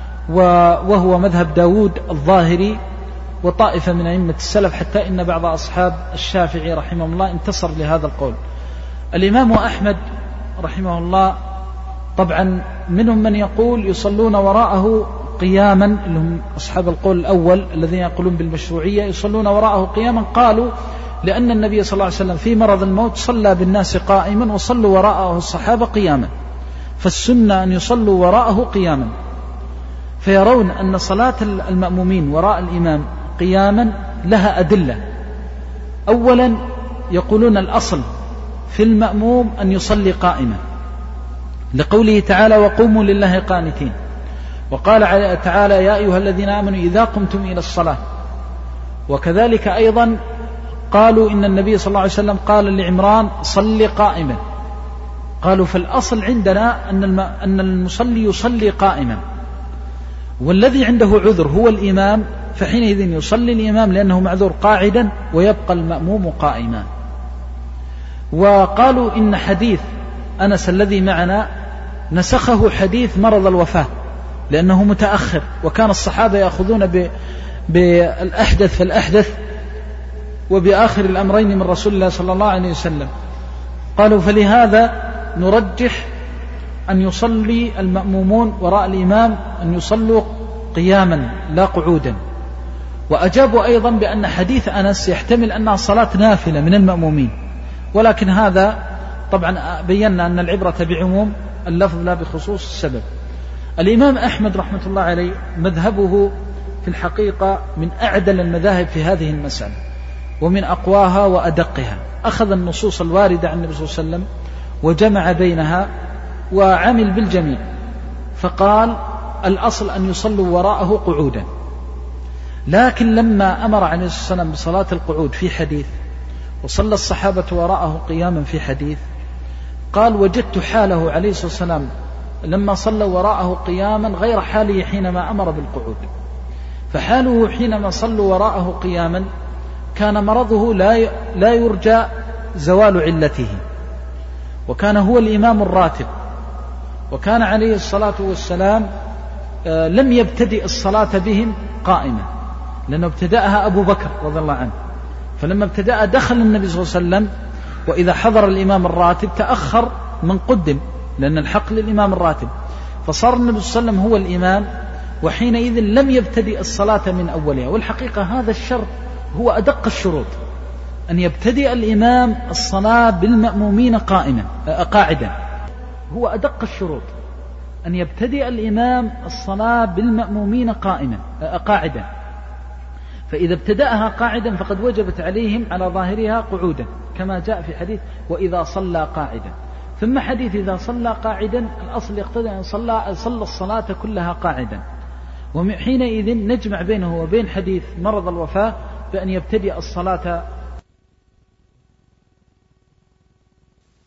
Speaker 2: وهو مذهب داود الظاهري وطائفة من أئمة السلف، حتى إن بعض أصحاب الشافعي رحمه الله انتصر لهذا القول. الإمام أحمد رحمه الله طبعا منهم من يقول يصلون وراءه قياما، اللي هم أصحاب القول الأول الذين يقولون بالمشروعية، يصلون وراءه قياما، قالوا لأن النبي صلى الله عليه وسلم في مرض الموت صلى بالناس قائما وصلوا وراءه الصحابة قياما، فالسنة أن يصلوا وراءه قياما. فيرون أن صلاة المأمومين وراء الإمام قياما لها أدلة. أولا يقولون الأصل في المأموم أن يصلي قائما، لقوله تعالى: وقوموا لله قانتين. وقال تعالى: يا أيها الذين آمنوا إذا قمتم إلى الصلاة. وكذلك أيضا قالوا إن النبي صلى الله عليه وسلم قال لعمران: صل قائما. قالوا فالأصل عندنا أن المصلي يصلي قائما، والذي عنده عذر هو الإمام، فحينئذ يصلي الإمام لأنه معذور قاعدا ويبقى المأموم قائما. وقالوا إن حديث أنس الذي معنا نسخه حديث مرض الوفاة لأنه متأخر، وكان الصحابة يأخذون بالأحدث فالأحدث وبآخر الأمرين من رسول الله صلى الله عليه وسلم. قالوا فلهذا نرجح أن يصلي المأمومون وراء الإمام أن يصلوا قياما لا قعودا. وأجابوا أيضا بأن حديث أنس يحتمل أنها صلاة نافلة من المأمومين، ولكن هذا طبعا بينا أن العبرة بعموم اللفظ لا بخصوص السبب. الإمام أحمد رحمة الله عليه مذهبه في الحقيقة من أعدل المذاهب في هذه المسألة ومن أقواها وأدقها، أخذ النصوص الواردة عن النبي صلى الله عليه وسلم وجمع بينها وعمل بالجميع، فقال الأصل أن يصلوا وراءه قعودا. لكن لما أمر عليه الصلاة والسلام بصلاة القعود في حديث وصلى الصحابة وراءه قياما في حديث، قال وجدت حاله عليه الصلاة والسلام لما صلى وراءه قياما غير حاله حينما أمر بالقعود. فحاله حينما صلوا وراءه قياما كان مرضه لا لا يرجى زوال علته، وكان هو الإمام الراتب، وكان عليه الصلاة والسلام لم يبتدئ الصلاة بهم قائمة، لأنه ابتدأها أبو بكر رضي الله عنه، فلما ابتدأ دخل النبي صلى الله عليه وسلم، وإذا حضر الإمام الراتب تأخر من قدم لأن الحق للإمام الراتب، فصار النبي صلى الله عليه وسلم هو الإمام، وحينئذ لم يبتدئ الصلاة من أولها. والحقيقة هذا الشرط هو أدق الشروط، أن يبتدئ الإمام الصلاة بالمأمومين قائما قاعدا، هو أدق الشروط أن يبتدئ الإمام الصلاة بالمأمومين قائما قاعدا، فإذا ابتدأها قاعدا فقد وجبت عليهم على ظاهرها قعودا كما جاء في حديث وإذا صلى قاعدا. ثم حديث إذا صلى قاعدا الأصل يقتضي أن صلى, صلى الصلاة كلها قاعدا، وحينئذ نجمع بينه وبين حديث مرض الوفاة بأن يبتدئ الصلاة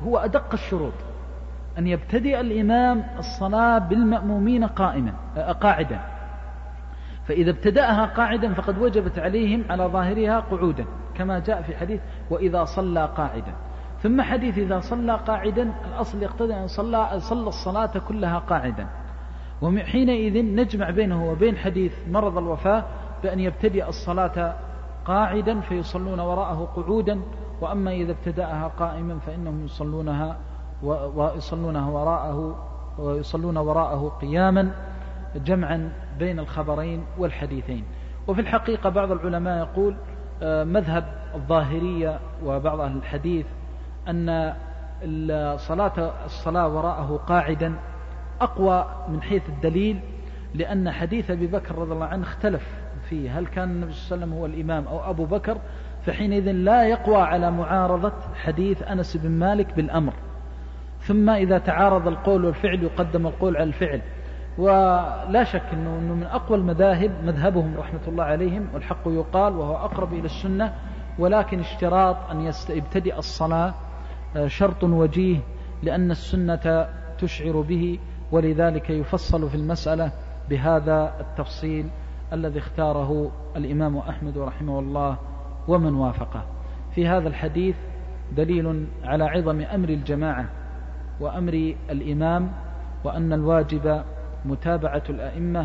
Speaker 2: هو أدق الشروط، أن يبتدئ الإمام الصلاة بالمأمومين قائما قاعدا، فإذا ابتدأها قاعدا فقد وجبت عليهم على ظاهرها قعودا كما جاء في حديث وإذا صلى قاعدا. ثم حديث إذا صلى قاعدا الأصل يقتضي أن صلى, صلى الصلاة كلها قاعدا، وحينئذ نجمع بينه وبين حديث مرض الوفاة بأن يبتدئ الصلاة قاعدا فيصلون وراءه قعودا، وأما إذا ابتدأها قائما فإنهم يصلونها ويصلونها وراءه ويصلون وراءه قياما، جمعا بين الخبرين والحديثين. وفي الحقيقة بعض العلماء يقول مذهب الظاهرية وبعض أهل الحديث أن الصلاة الصلاة وراءه قاعدا أقوى من حيث الدليل، لأن حديث أبي بكر رضي الله عنه اختلف فيه هل كان النبي صلى الله عليه وسلم هو الإمام أو أبو بكر، فحينئذ لا يقوى على معارضة حديث أنس بن مالك بالأمر. ثم إذا تعارض القول والفعل يقدم القول على الفعل. ولا شك أنه, أنه من أقوى المذاهب مذهبهم رحمة الله عليهم، والحق يقال وهو أقرب إلى السنة، ولكن اشتراط أن يبتدئ الصلاة شرط وجيه، لأن السنة تشعر به، ولذلك يفصل في المسألة بهذا التفصيل الذي اختاره الإمام أحمد رحمه الله ومن وافقه. في هذا الحديث دليل على عظم أمر الجماعة وأمر الإمام، وأن الواجب متابعة الأئمة،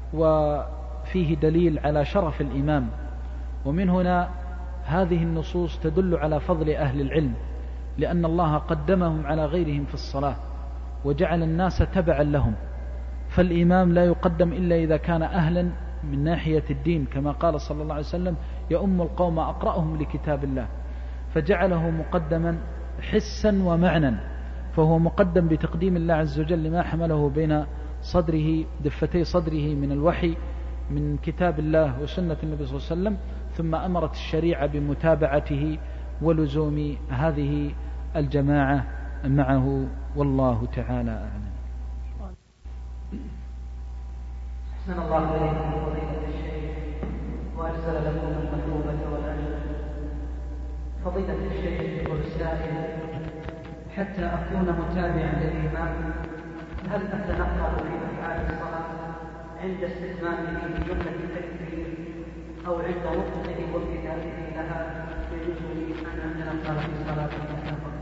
Speaker 2: وفيه دليل على شرف الإمام. ومن هنا هذه النصوص تدل على فضل أهل العلم، لأن الله قدمهم على غيرهم في الصلاة وجعل الناس تبعا لهم، فالإمام لا يقدم إلا إذا كان أهلا من ناحية الدين، كما قال صلى الله عليه وسلم يؤم القوم أقرأهم لكتاب الله، فجعله مقدما حسا ومعنى، فهو مقدم بتقديم الله عز وجل لما حمله بين صدره دفتي صدره من الوحي من كتاب الله وسنة النبي صلى الله عليه وسلم، ثم أمرت الشريعة بمتابعته ولزوم هذه الجماعة معه، والله تعالى أعلم.
Speaker 1: أحسن الله إليكم فضيلة الشيخ وأرسل لكم المثوبة والأجر. فضيلة الشيخ يقول السائل: حتى أكون متابعا للإمام هل أتنقل في أفعال الصلاة عند استتمامه بجملة التكبير أو عند نطقه وابتدائه لها يجوز لي أن أتنقل في صلاة التنقل؟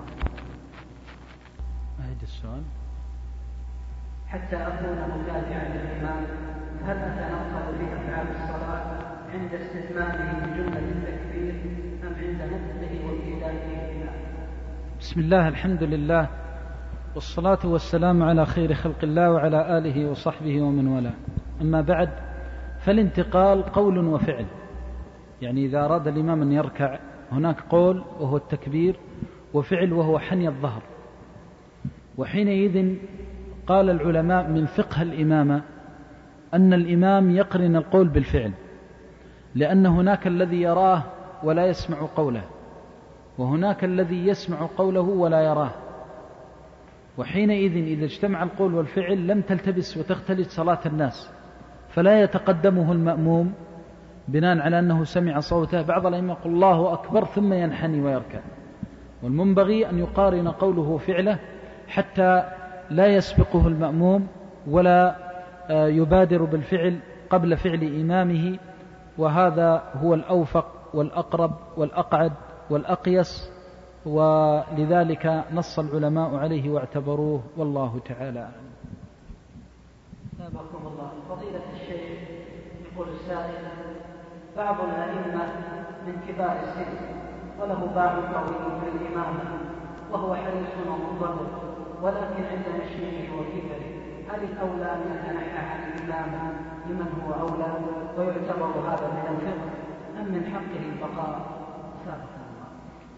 Speaker 2: أعيد السؤال.
Speaker 1: حتى أكون متابعا للإمام هل أتنقل في أفعال الصلاة عند استتمامه بجملة التكبير أم عند نطقه وابتدائه لها؟
Speaker 2: بسم الله، الحمد لله، والصلاة والسلام على خير خلق الله وعلى آله وصحبه ومن والاه. أما بعد، فالانتقال قول وفعل، يعني إذا أراد الإمام أن يركع هناك قول وهو التكبير، وفعل وهو حني الظهر. وحينئذ قال العلماء من فقه الإمامة أن الإمام يقرن القول بالفعل، لأن هناك الذي يراه ولا يسمع قوله، وهناك الذي يسمع قوله ولا يراه، وحينئذ إذا اجتمع القول والفعل لم تلتبس وتختلط صلاة الناس، فلا يتقدمه المأموم بناء على أنه سمع صوته. بعض الأئمة يقول الله أكبر ثم ينحني ويركع، والمنبغي أن يقارن قوله فعله حتى لا يسبقه المأموم ولا يبادر بالفعل قبل فعل إمامه، وهذا هو الأوفق والأقرب والأقعد والأقيس، ولذلك نص العلماء عليه واعتبروه، والله تعالى أعلم.
Speaker 1: سابقكم الله. فضيلة الشيخ يقول السائل: بعض الأئمة من كبار السن وله باع طويل في الإمامة وهو حريص ومنضبط، ولكن عند نشمه وكبره هل الأولى أن يتنحى عن الإمامة لمن هو أولى ويعتبر هذا من الفقه أم من حقه البقاء؟ سابقكم الله.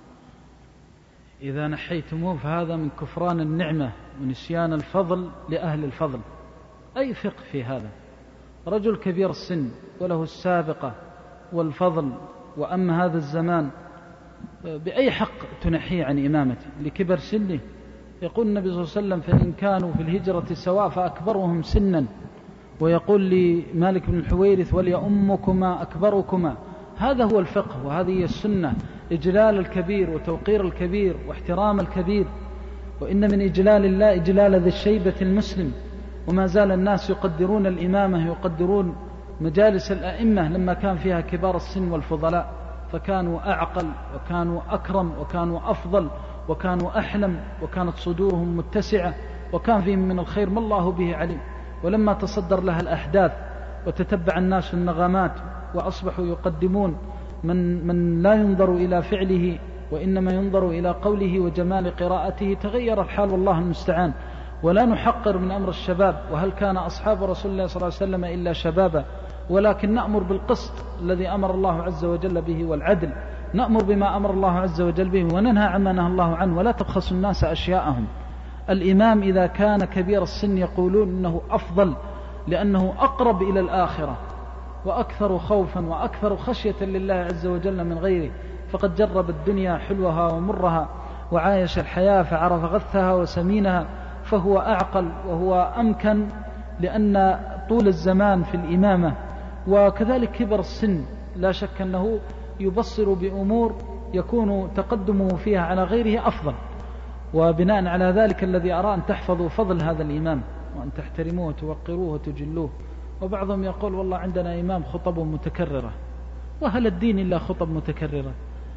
Speaker 2: إذا نحيتموه فهذا من كفران النعمة ونسيان الفضل لأهل الفضل. أي فقه في هذا؟ رجل كبير السن وله السابقة والفضل، وأما هذا الزمان بأي حق تنحيه عن إمامته لكبر سنه؟ يقول النبي صلى الله عليه وسلم: فإن كانوا في الهجرة سواء فأكبرهم سنا، ويقول لمالك بن الحويرث: وليؤمكما أكبركما. هذا هو الفقه وهذه هي السنة، إجلال الكبير وتوقير الكبير واحترام الكبير. وإن من إجلال الله إجلال ذي الشيبة المسلم. وما زال الناس يقدرون الإمامة، يقدرون مجالس الأئمة لما كان فيها كبار السن والفضلاء، فكانوا أعقل وكانوا أكرم وكانوا أفضل وكانوا أحلم، وكانت صدورهم متسعة، وكان فيهم من الخير ما الله به عليم. ولما تصدر لها الأحداث وتتبع الناس النغمات وأصبحوا يقدمون من, من لا ينظر إلى فعله وإنما ينظر إلى قوله وجمال قراءته، تغير الحال والله المستعان. ولا نحقر من أمر الشباب، وهل كان أصحاب رسول الله صلى الله عليه وسلم إلا شبابا، ولكن نأمر بالقسط الذي أمر الله عز وجل به والعدل، نأمر بما أمر الله عز وجل به وننهى عما نهى الله عنه، ولا تبخسوا الناس أشياءهم. الإمام إذا كان كبير السن يقولون إنه أفضل لأنه أقرب إلى الآخرة وأكثر خوفا وأكثر خشية لله عز وجل من غيره، فقد جرب الدنيا حلوها ومرها وعايش الحياة فعرف غثها وسمينها، فهو أعقل وهو أمكن، لأن طول الزمان في الإمامة وكذلك كبر السن لا شك أنه يبصر بأمور يكون تقدمه فيها على غيره أفضل. وبناء على ذلك الذي أرى أن تحفظوا فضل هذا الإمام وأن تحترموه وتوقروه وتجلوه. وبعضهم يقول والله عندنا إمام خطبه متكررة، وهل الدين إلا خطب متكررة؟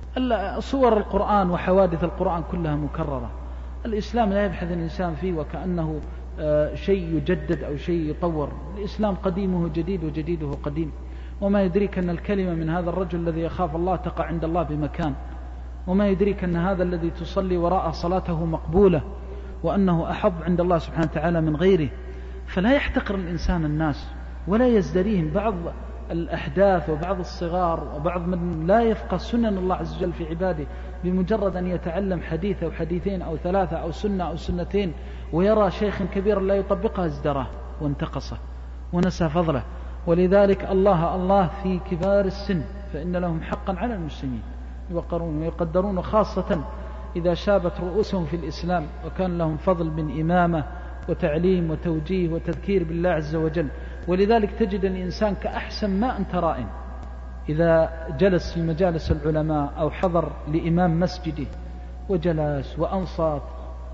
Speaker 2: صور القرآن وحوادث القرآن كلها مكررة. الإسلام لا يبحث الإنسان فيه وكأنه شيء يجدد أو شيء يطور. الإسلام قديمه جديد وجديده قديم. وما يدريك أن الكلمة من هذا الرجل الذي يخاف الله تقع عند الله بمكان، وما يدريك أن هذا الذي تصلي وراءه صلاته مقبولة، وأنه أحظ عند الله سبحانه وتعالى من غيره. فلا يحتقر الإنسان الناس ولا يزدريهم بعض الأحداث وبعض الصغار وبعض من لا يفقه سنن الله عز وجل في عباده، بمجرد أن يتعلم حديث أو حديثين أو ثلاثة أو سنة أو سنتين ويرى شيخ كبير لا يطبقها ازدراه وانتقصه ونسى فضله. ولذلك الله الله في كبار السن فإن لهم حقا على المسلمين يوقرون ويقدرون، خاصة إذا شابت رؤوسهم في الإسلام وكان لهم فضل من إمامة وتعليم وتوجيه وتذكير بالله عز وجل. ولذلك تجد الإنسان كأحسن ما أنت رائن إذا جلس في مجالس العلماء أو حضر لإمام مسجده وجلس وأنصت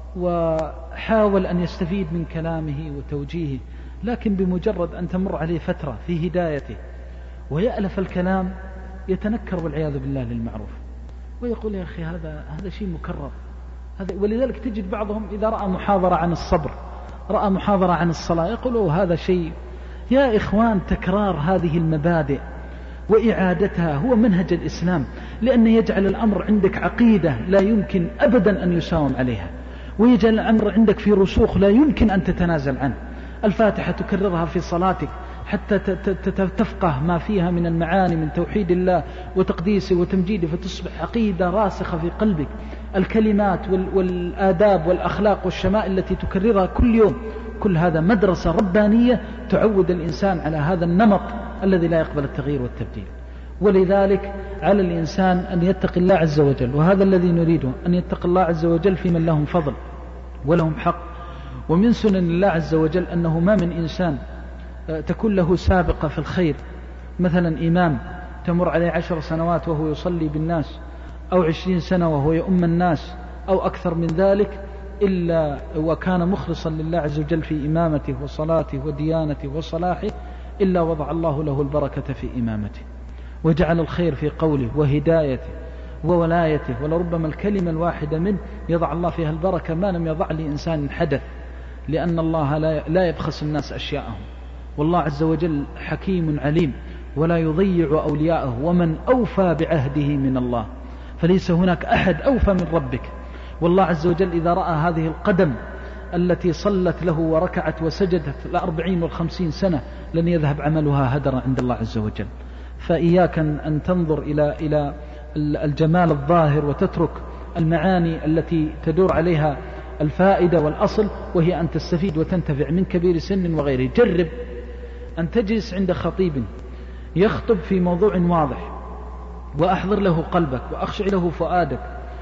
Speaker 2: وحاول أن يستفيد من كلامه وتوجيهه، لكن بمجرد أن تمر عليه فترة في هدايته ويألف الكلام يتنكر والعياذ بالله للمعروف ويقول يا أخي هذا هذا شيء مكرر. هذا ولذلك تجد بعضهم إذا رأى محاضرة عن الصبر، رأى محاضرة عن الصلاة، يقولوا هذا شيء. يا إخوان، تكرار هذه المبادئ وإعادتها هو منهج الإسلام، لأنه يجعل الأمر عندك عقيدة لا يمكن أبدا أن يساوم عليها، ويجعل الأمر عندك في رسوخ لا يمكن أن تتنازل عنه. الفاتحة تكررها في صلاتك حتى تفقه ما فيها من المعاني من توحيد الله وتقديسه وتمجيده، فتصبح عقيدة راسخة في قلبك. الكلمات والآداب والأخلاق والشمائل التي تكررها كل يوم، كل هذا مدرسة ربانية تعود الإنسان على هذا النمط الذي لا يقبل التغيير والتبديل. ولذلك على الإنسان أن يتقي الله عز وجل، وهذا الذي نريده، أن يتقي الله عز وجل في من لهم فضل ولهم حق. ومن سنن الله عز وجل أنه ما من إنسان تكون له سابقة في الخير، مثلا إمام تمر عليه عشر سنوات وهو يصلي بالناس، أو عشرين سنة وهو يؤم الناس، أو أكثر من ذلك، إلا وكان مخلصا لله عز وجل في إمامته وصلاته وديانته وصلاحه، إلا وضع الله له البركة في إمامته وجعل الخير في قوله وهدايته وولايته. ولربما الكلمة الواحدة منه يضع الله فيها البركة ما لم يضع لإنسان حدث، لأن الله لا يبخس الناس أشياءهم، والله عز وجل حكيم عليم ولا يضيع أولياءه، ومن أوفى بعهده من الله فليس هناك أحد أوفى من ربك. والله عز وجل إذا رأى هذه القدم التي صلت له وركعت وسجدت لأربعين والخمسين سنة لن يذهب عملها هدرا عند الله عز وجل. فإياك أن تنظر إلى إلى الجمال الظاهر وتترك المعاني التي تدور عليها الفائدة والأصل، وهي أن تستفيد وتنتفع من كبير سن وغيره. جرب أن تجلس عند خطيب يخطب في موضوع واضح، وأحضر له قلبك وأخشع له فؤادك،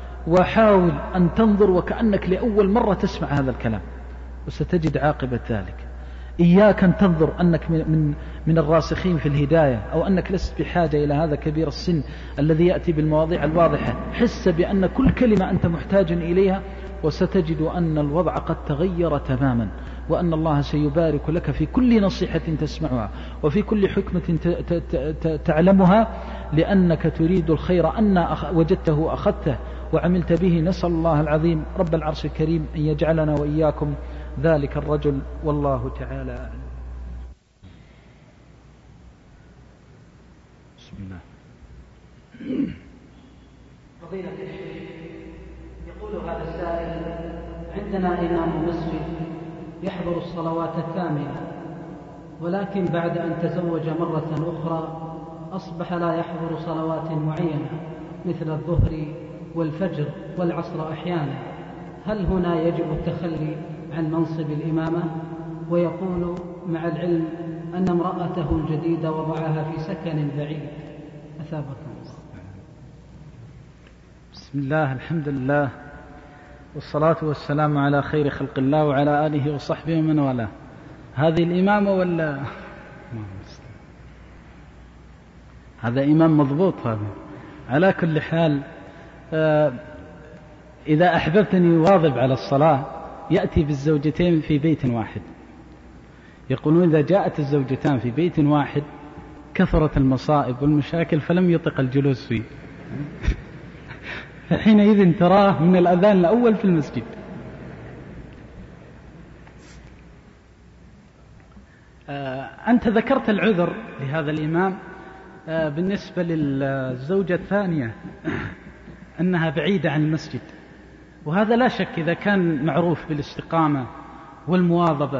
Speaker 2: وحاول أن تنظر وكأنك لأول مرة تسمع هذا الكلام، وستجد عاقبة ذلك. إياك أن تنظر أنك من, من الراسخين في الهداية، أو أنك لست بحاجة إلى هذا كبير السن الذي يأتي بالمواضيع الواضحة. حس بأن كل كلمة أنت محتاج إليها، وستجد أن الوضع قد تغير تماما، وأن الله سيبارك لك في كل نصيحة تسمعها وفي كل حكمة تعلمها، لأنك تريد الخير أن وجدته أخذته وعملت به. نسأل الله العظيم رب العرش الكريم أن يجعلنا وإياكم ذلك الرجل، والله تعالى أعلم. بسم الله.
Speaker 3: فضيلة الشيخ، يقول هذا السائل: عندنا إمام مسجد يحضر الصلوات الثامنة، ولكن بعد أن تزوج مرة أخرى أصبح لا يحضر صلوات معينة مثل الظهر والفجر والعصر أحيانا، هل هنا يجب التخلي عن منصب الإمامة؟ ويقول: مع العلم أن امرأته الجديدة وضعها في سكن بعيد، أثابكم الله.
Speaker 2: بسم الله، الحمد لله، والصلاة والسلام على خير خلق الله وعلى آله وصحبه ومن والاه. هذه الإمامة ولا هذا إمام مضبوط؟ هذا على كل حال. آه إذا أحببت أن يواظب على الصلاة يأتي بالزوجتين في بيت واحد. يقولون إذا جاءت الزوجتان في بيت واحد كثرت المصائب والمشاكل فلم يطق الجلوس فيه. فحينئذ تراه من الأذان الأول في المسجد. آه أنت ذكرت العذر لهذا الإمام آه بالنسبة للزوجة الثانية أنها بعيدة عن المسجد، وهذا لا شك إذا كان معروف بالاستقامة والمواظبة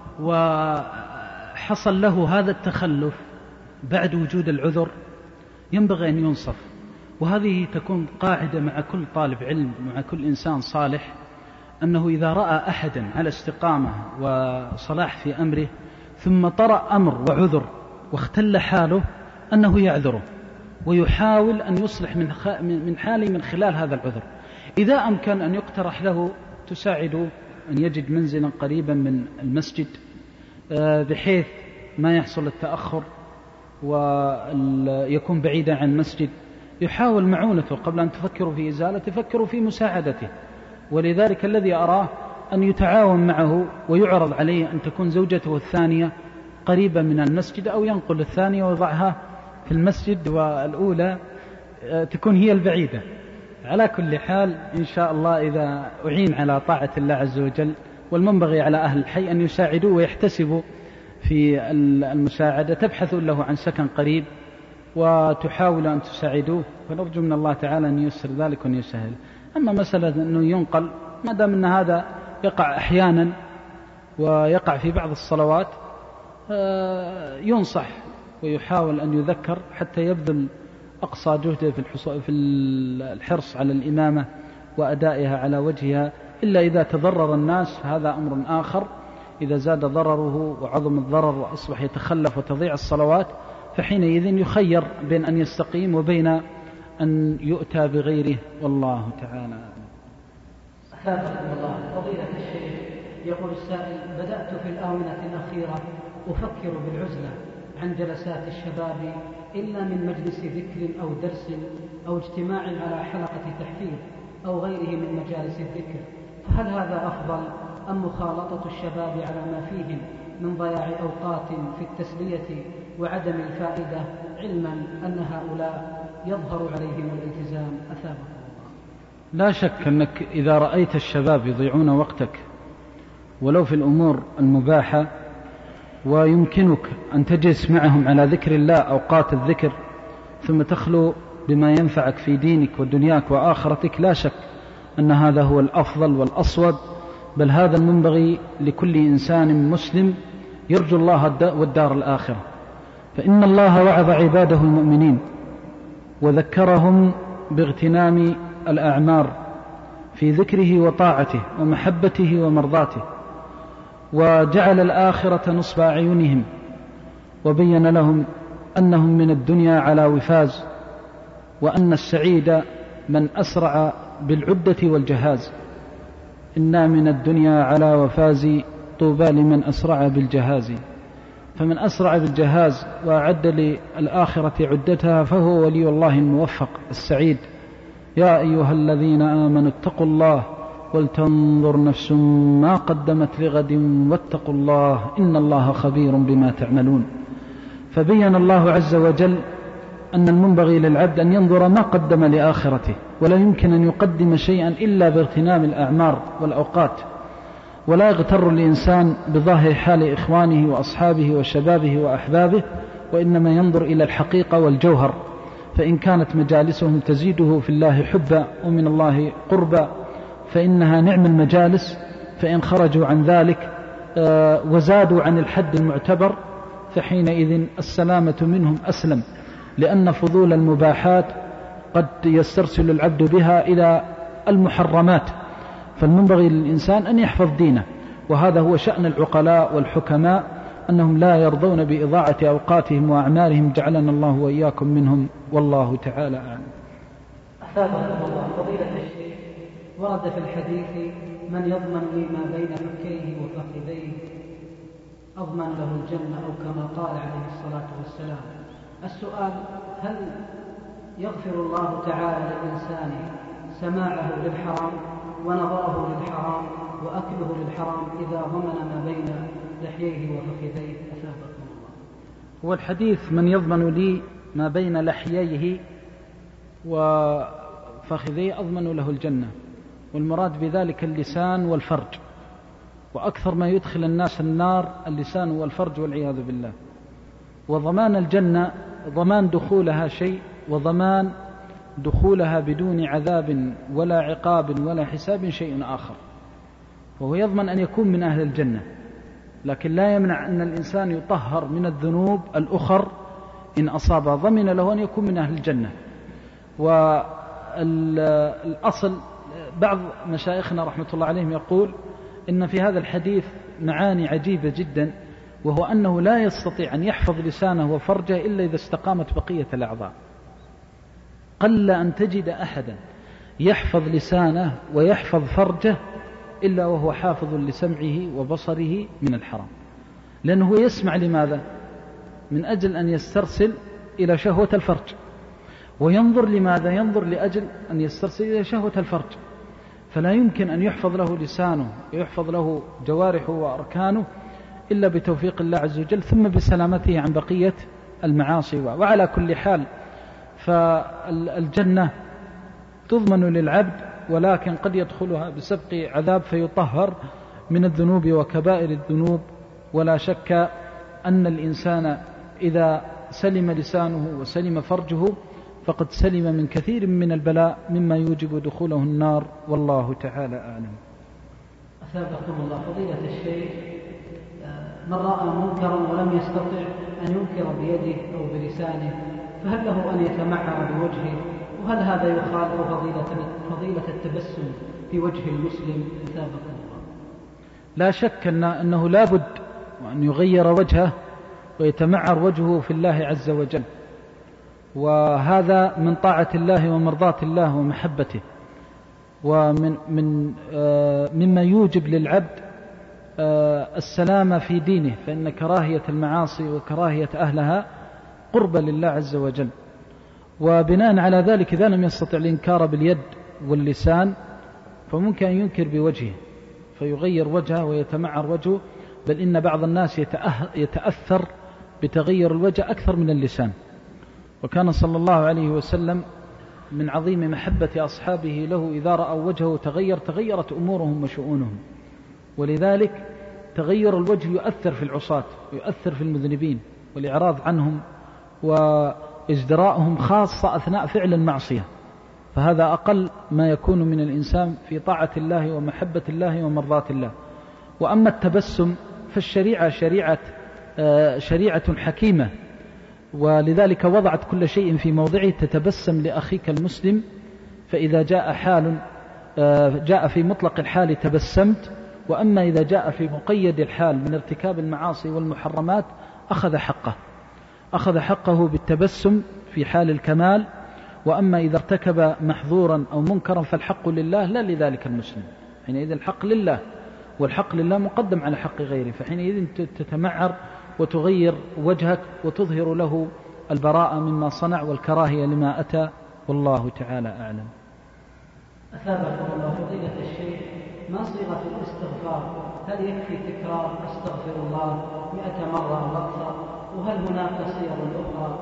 Speaker 2: وحصل له هذا التخلف بعد وجود العذر ينبغي أن ينصف. وهذه تكون قاعدة مع كل طالب علم ومع كل إنسان صالح، أنه إذا رأى أحدا على استقامة وصلاح في أمره ثم طرأ أمر وعذر واختل حاله أنه يعذره ويحاول أن يصلح من حاله من خلال هذا العذر. إذا أمكن أن يقترح له تساعده أن يجد منزلا قريبا من المسجد بحيث ما يحصل التأخر ويكون بعيدا عن المسجد، يحاول معونته قبل أن تفكروا في إزالة، تفكروا في مساعدته. ولذلك الذي أراه أن يتعاون معه ويعرض عليه أن تكون زوجته الثانية قريبة من المسجد، أو ينقل الثانية ويضعها في المسجد والأولى تكون هي البعيدة. على كل حال إن شاء الله إذا أعين على طاعة الله عز وجل، والمنبغي على أهل الحي أن يساعدوا ويحتسبوا في المساعدة، تبحثوا له عن سكن قريب وتحاولوا أن تساعدوه، ونرجو من الله تعالى أن ييسر ذلك وأن يسهل. أما مسألة أنه ينقل، ما دام أن هذا يقع أحيانا ويقع في بعض الصلوات، ينصح ويحاول أن يذكر حتى يبذل أقصى جهده في الحرص على الإمامة وأدائها على وجهها، إلا إذا تضرر الناس هذا أمر آخر. إذا زاد ضرره وعظم الضرر وأصبح يتخلف وتضيع الصلوات، فحينئذ يخير بين أن يستقيم وبين أن يؤتى بغيره، والله تعالى.
Speaker 3: أثابكم الله. فضيلة الشيخ، يقول السائل: بدأت في الآونة الأخيرة أفكر بالعزلة عن جلسات الشباب، إلا من مجلس ذكر أو درس أو اجتماع على حلقة تحفيظ أو غيره من مجالس الذكر، فهل هذا أفضل أم مخالطة الشباب على ما فيهم من ضياع أوقات في التسلية وعدم الفائدة، علما أن هؤلاء يظهر عليهم الالتزام؟ أثابكم الله.
Speaker 2: لا شك أنك إذا رأيت الشباب يضيعون وقتك ولو في الأمور المباحة، ويمكنك أن تجلس معهم على ذكر الله أوقات الذكر، ثم تخلو بما ينفعك في دينك ودنياك وآخرتك، لا شك أن هذا هو الأفضل والأصوب، بل هذا المنبغي لكل إنسان مسلم يرجو الله والدار الآخرة. فإن الله وعظ عباده المؤمنين وذكرهم باغتنام الأعمار في ذكره وطاعته ومحبته ومرضاته، وجعل الآخرة نصب أعينهم، وبين لهم أنهم من الدنيا على وفاز، وأن السعيد من أسرع بالعدة والجهاز. إنا من الدنيا على وفاز، طوبى لمن أسرع بالجهاز. فمن أسرع بالجهاز وأعد للآخرة عدتها فهو ولي الله الموفق السعيد. يا أيها الذين آمنوا اتقوا الله ولتنظر نفس ما قدمت لغد واتقوا الله إن الله خبير بما تعملون. فبين الله عز وجل أن المنبغي للعبد أن ينظر ما قدم لآخرته، ولا يمكن أن يقدم شيئا إلا باغتنام الأعمار والأوقات، ولا يغتر الإنسان بظاهر حال إخوانه وأصحابه وشبابه وأحبابه، وإنما ينظر إلى الحقيقة والجوهر. فإن كانت مجالسهم تزيده في الله حبا ومن الله قربا فإنها نعم المجالس، فإن خرجوا عن ذلك وزادوا عن الحد المعتبر فحينئذ السلامة منهم أسلم، لأن فضول المباحات قد يسترسل العبد بها إلى المحرمات. فالمنبغي للإنسان أن يحفظ دينه، وهذا هو شأن العقلاء والحكماء، أنهم لا يرضون بإضاعة أوقاتهم وأعمارهم، جعلنا الله وإياكم منهم، والله تعالى أعلم.
Speaker 3: أثابكم الله. فضيلة الشيخ، ورد في الحديث: من يضمن لي ما بين فكيه وفخذيه أضمن له الجنة، أو كما قال عليه الصلاة والسلام. السؤال: هل يغفر الله تعالى للإنسان سماعه للحرام ونظره للحرام وأكله للحرام إذا ضمن ما بين لحييه وفخذيه؟ أثابكم الله.
Speaker 2: هو الحديث: من يضمن لي ما بين لحييه وفخذيه أضمن له الجنة، والمراد بذلك اللسان والفرج، وأكثر ما يدخل الناس النار اللسان والفرج والعياذ بالله. وضمان الجنة ضمان دخولها شيء، وضمان دخولها بدون عذاب ولا عقاب ولا حساب شيء آخر. وهو يضمن أن يكون من أهل الجنة، لكن لا يمنع أن الإنسان يطهر من الذنوب الأخر إن أصاب، ضمن له أن يكون من أهل الجنة. والأصل بعض مشايخنا رحمة الله عليهم يقول إن في هذا الحديث معاني عجيبة جدا، وهو أنه لا يستطيع أن يحفظ لسانه وفرجه إلا إذا استقامت بقية الأعضاء. قل أن تجد أحدا يحفظ لسانه ويحفظ فرجه إلا وهو حافظ لسمعه وبصره من الحرام، لأنه يسمع لماذا؟ من أجل أن يسترسل إلى شهوة الفرج، وينظر لماذا؟ ينظر لأجل أن يسترسل إلى شهوة الفرج. فلا يمكن أن يحفظ له لسانه ويحفظ له جوارحه وأركانه إلا بتوفيق الله عز وجل، ثم بسلامته عن بقية المعاصي. وعلى كل حال فالجنة تضمن للعبد، ولكن قد يدخلها بسبق عذاب فيطهر من الذنوب وكبائر الذنوب. ولا شك أن الإنسان إذا سلم لسانه وسلم فرجه فقد سلم من كثير من البلاء مما يوجب دخوله النار، والله تعالى أعلم.
Speaker 3: أثابكم الله. فضيلة الشيخ، من رأى منكرا ولم يستطع أن ينكر بيده أو بلسانه فهل له أن يتمعر بوجهه؟ وهل هذا يخالف فضيلة, فضيلة التبسم في وجه المسلم؟ أثابكم الله.
Speaker 2: لا شك أن أنه لا بد وأن يغير وجهه ويتمعر وجهه في الله عز وجل، وهذا من طاعة الله ومرضاة الله ومحبته، ومن من آه مما يوجب للعبد آه السلامة في دينه، فإن كراهية المعاصي وكراهية أهلها قرب لله عز وجل. وبناء على ذلك إذا لم يستطع الإنكار باليد واللسان فممكن أن ينكر بوجهه فيغير وجهه ويتمعر وجهه، بل إن بعض الناس يتأثر بتغير الوجه أكثر من اللسان. وكان صلى الله عليه وسلم من عظيم محبة أصحابه له إذا رأوا وجهه تغير تغيرت أمورهم وشؤونهم، ولذلك تغير الوجه يؤثر في العصاة ويؤثر في المذنبين والإعراض عنهم وإجدراءهم خاصة أثناء فعل المعصية. فهذا أقل ما يكون من الإنسان في طاعة الله ومحبة الله ومرضاة الله. وأما التبسم فالشريعة شريعة شريعة حكيمة، ولذلك وضعت كل شيء في موضعه. تتبسم لأخيك المسلم، فإذا جاء حال جاء في مطلق الحال تبسمت، وأما إذا جاء في مقيد الحال من ارتكاب المعاصي والمحرمات أخذ حقه أخذ حقه بالتبسم في حال الكمال. وأما إذا ارتكب محظورا أو منكرا فالحق لله لا لذلك المسلم، حينئذ الحق لله، والحق لله مقدم على حق غيره، فحينئذ تتمعر وتغير وجهك وتظهر له البراءة مما صنع والكراهية لما أتى، والله تعالى أعلم.
Speaker 3: أثابكم الله فضيلة الشيخ، ما صيغة الاستغفار؟ هل يكفي تكرار أستغفر الله مئة مرة أو أكثر؟ وهل هناك صيغ أخرى؟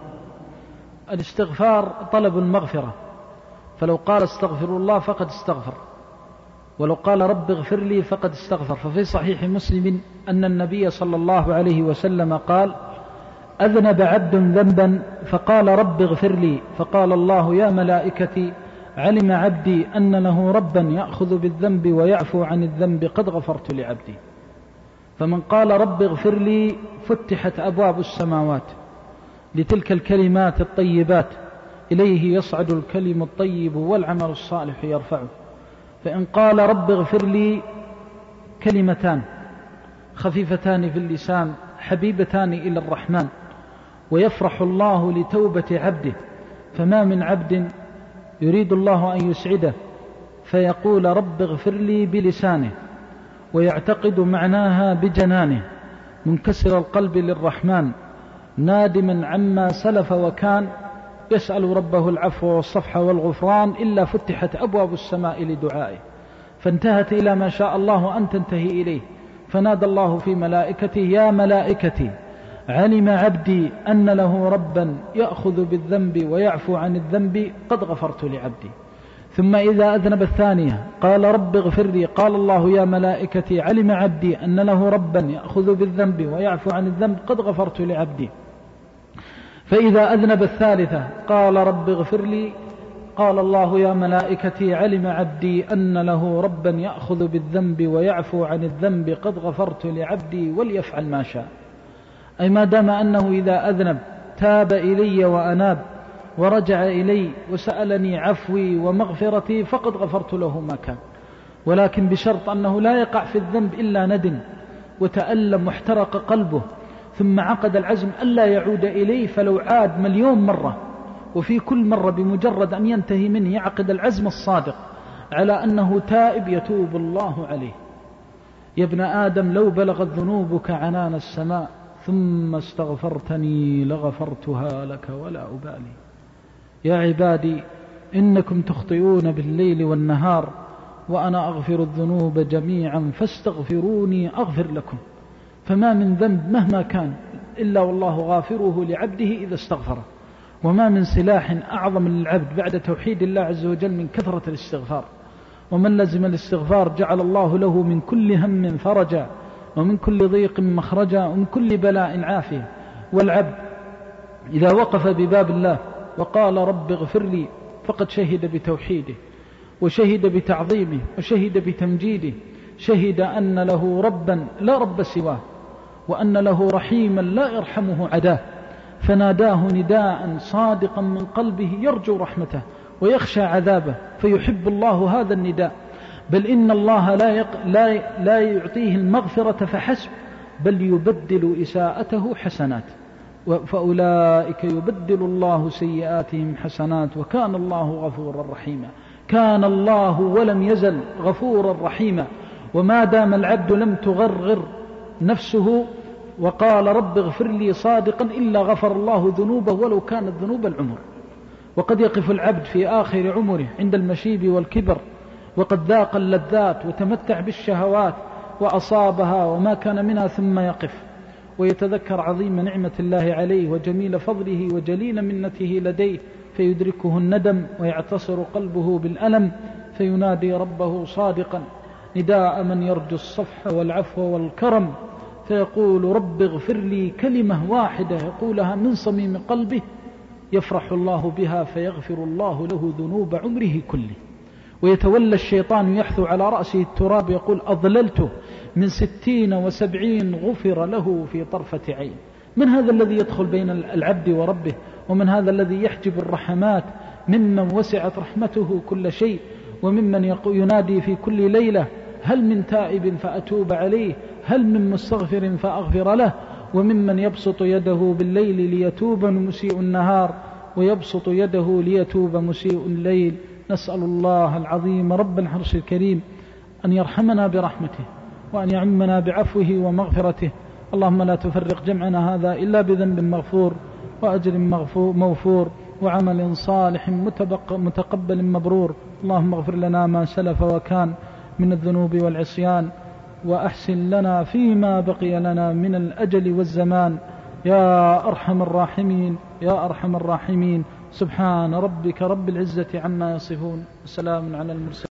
Speaker 2: الاستغفار طلب المغفرة، فلو قال استغفر الله فقد استغفر، ولو قال رب اغفر لي فقد استغفر. ففي صحيح مسلم أن النبي صلى الله عليه وسلم قال: أذنب عبد ذنبا فقال رب اغفر لي، فقال الله: يا ملائكتي علم عبدي أن له ربا يأخذ بالذنب ويعفو عن الذنب، قد غفرت لعبدي. فمن قال رب اغفر لي فتحت أبواب السماوات لتلك الكلمات الطيبات، إليه يصعد الكلم الطيب والعمل الصالح يرفعه. فإن قال رب اغفر لي كلمتان خفيفتان في اللسان حبيبتان إلى الرحمن، ويفرح الله لتوبة عبده، فما من عبد يريد الله أن يسعده فيقول رب اغفر لي بلسانه ويعتقد معناها بجنانه، منكسر القلب للرحمن نادما عما سلف وكان، يسأل ربه العفو والصفح والغفران، إلا فتحت أبواب السماء لدعائه، فانتهت إلى ما شاء الله أن تنتهي إليه. فنادى الله في ملائكته: يا ملائكتي علم عبدي أن له ربا يأخذ بالذنب ويعفو عن الذنب، قد غفرت لعبدي. ثم إذا أذنب الثانية قال رب اغفر لي، قال الله: يا ملائكتي علم عبدي أن له ربا يأخذ بالذنب ويعفو عن الذنب، قد غفرت لعبدي. فإذا أذنب الثالثة قال رب اغفر لي، قال الله: يا ملائكتي علم عبدي أن له ربا يأخذ بالذنب ويعفو عن الذنب، قد غفرت لعبدي وليفعل ما شاء. أي ما دام أنه إذا أذنب تاب إلي وأناب ورجع إلي وسألني عفوي ومغفرتي، فقد غفرت له ما كان، ولكن بشرط أنه لا يقع في الذنب إلا ندم وتألم واحترق قلبه، ثم عقد العزم ألا يعود إليه، فلو عاد مليون مرة وفي كل مرة بمجرد أن ينتهي منه يعقد العزم الصادق على أنه تائب يتوب الله عليه. يا ابن آدم لو بلغت ذنوبك عنان السماء ثم استغفرتني لغفرتها لك ولا أبالي. يا عبادي إنكم تخطئون بالليل والنهار وأنا أغفر الذنوب جميعا فاستغفروني أغفر لكم. فما من ذنب مهما كان إلا والله غافره لعبده إذا استغفره، وما من سلاح أعظم للعبد بعد توحيد الله عز وجل من كثرة الاستغفار. ومن لزم الاستغفار جعل الله له من كل هم فرجا ومن كل ضيق مخرجا ومن كل بلاء عافية. والعبد إذا وقف بباب الله وقال رب اغفر لي فقد شهد بتوحيده وشهد بتعظيمه وشهد بتمجيده، شهد أن له ربا لا رب سواه، وأن له رحيما لا يرحمه عداه، فناداه نداء صادقا من قلبه يرجو رحمته ويخشى عذابه، فيحب الله هذا النداء. بل إن الله لا, يق... لا... لا يعطيه المغفرة فحسب، بل يبدل إساءته حسنات، فأولئك يبدل الله سيئاتهم حسنات وكان الله غفورا رحيما. كان الله ولم يزل غفورا رحيما. وما دام العبد لم تغرغر نفسه وقال رب اغفر لي صادقا إلا غفر الله ذنوبه ولو كانت ذنوب العمر. وقد يقف العبد في آخر عمره عند المشيب والكبر وقد ذاق اللذات وتمتع بالشهوات وأصابها وما كان منها، ثم يقف ويتذكر عظيم نعمة الله عليه وجميل فضله وجليل منته لديه، فيدركه الندم ويعتصر قلبه بالألم، فينادي ربه صادقا نداء من يرجو الصفح والعفو والكرم، فيقول رب اغفر لي كلمة واحدة يقولها من صميم قلبه، يفرح الله بها فيغفر الله له ذنوب عمره كله. ويتولى الشيطان يحثو على رأسه التراب يقول أضللته من ستين وسبعين غفر له في طرفة عين. من هذا الذي يدخل بين العبد وربه؟ ومن هذا الذي يحجب الرحمات؟ ممن وسعت رحمته كل شيء، وممن ينادي في كل ليلة هل من تائب فأتوب عليه، هل من مستغفر فأغفر له، وممن يبسط يده بالليل ليتوب مسيء النهار ويبسط يده ليتوب مسيء الليل. نسأل الله العظيم رب العرش الكريم أن يرحمنا برحمته وأن يعمنا بعفوه ومغفرته، اللهم لا تفرق جمعنا هذا إلا بذنب مغفور وأجر موفور وعمل صالح متقبل مبرور. اللهم اغفر لنا ما سلف وكان من الذنوب والعصيان، وأحسن لنا فيما بقي لنا من الأجل والزمان يا أرحم الراحمين يا أرحم الراحمين. سبحان ربك رب العزة عما يصفون، وسلام على المرسلين.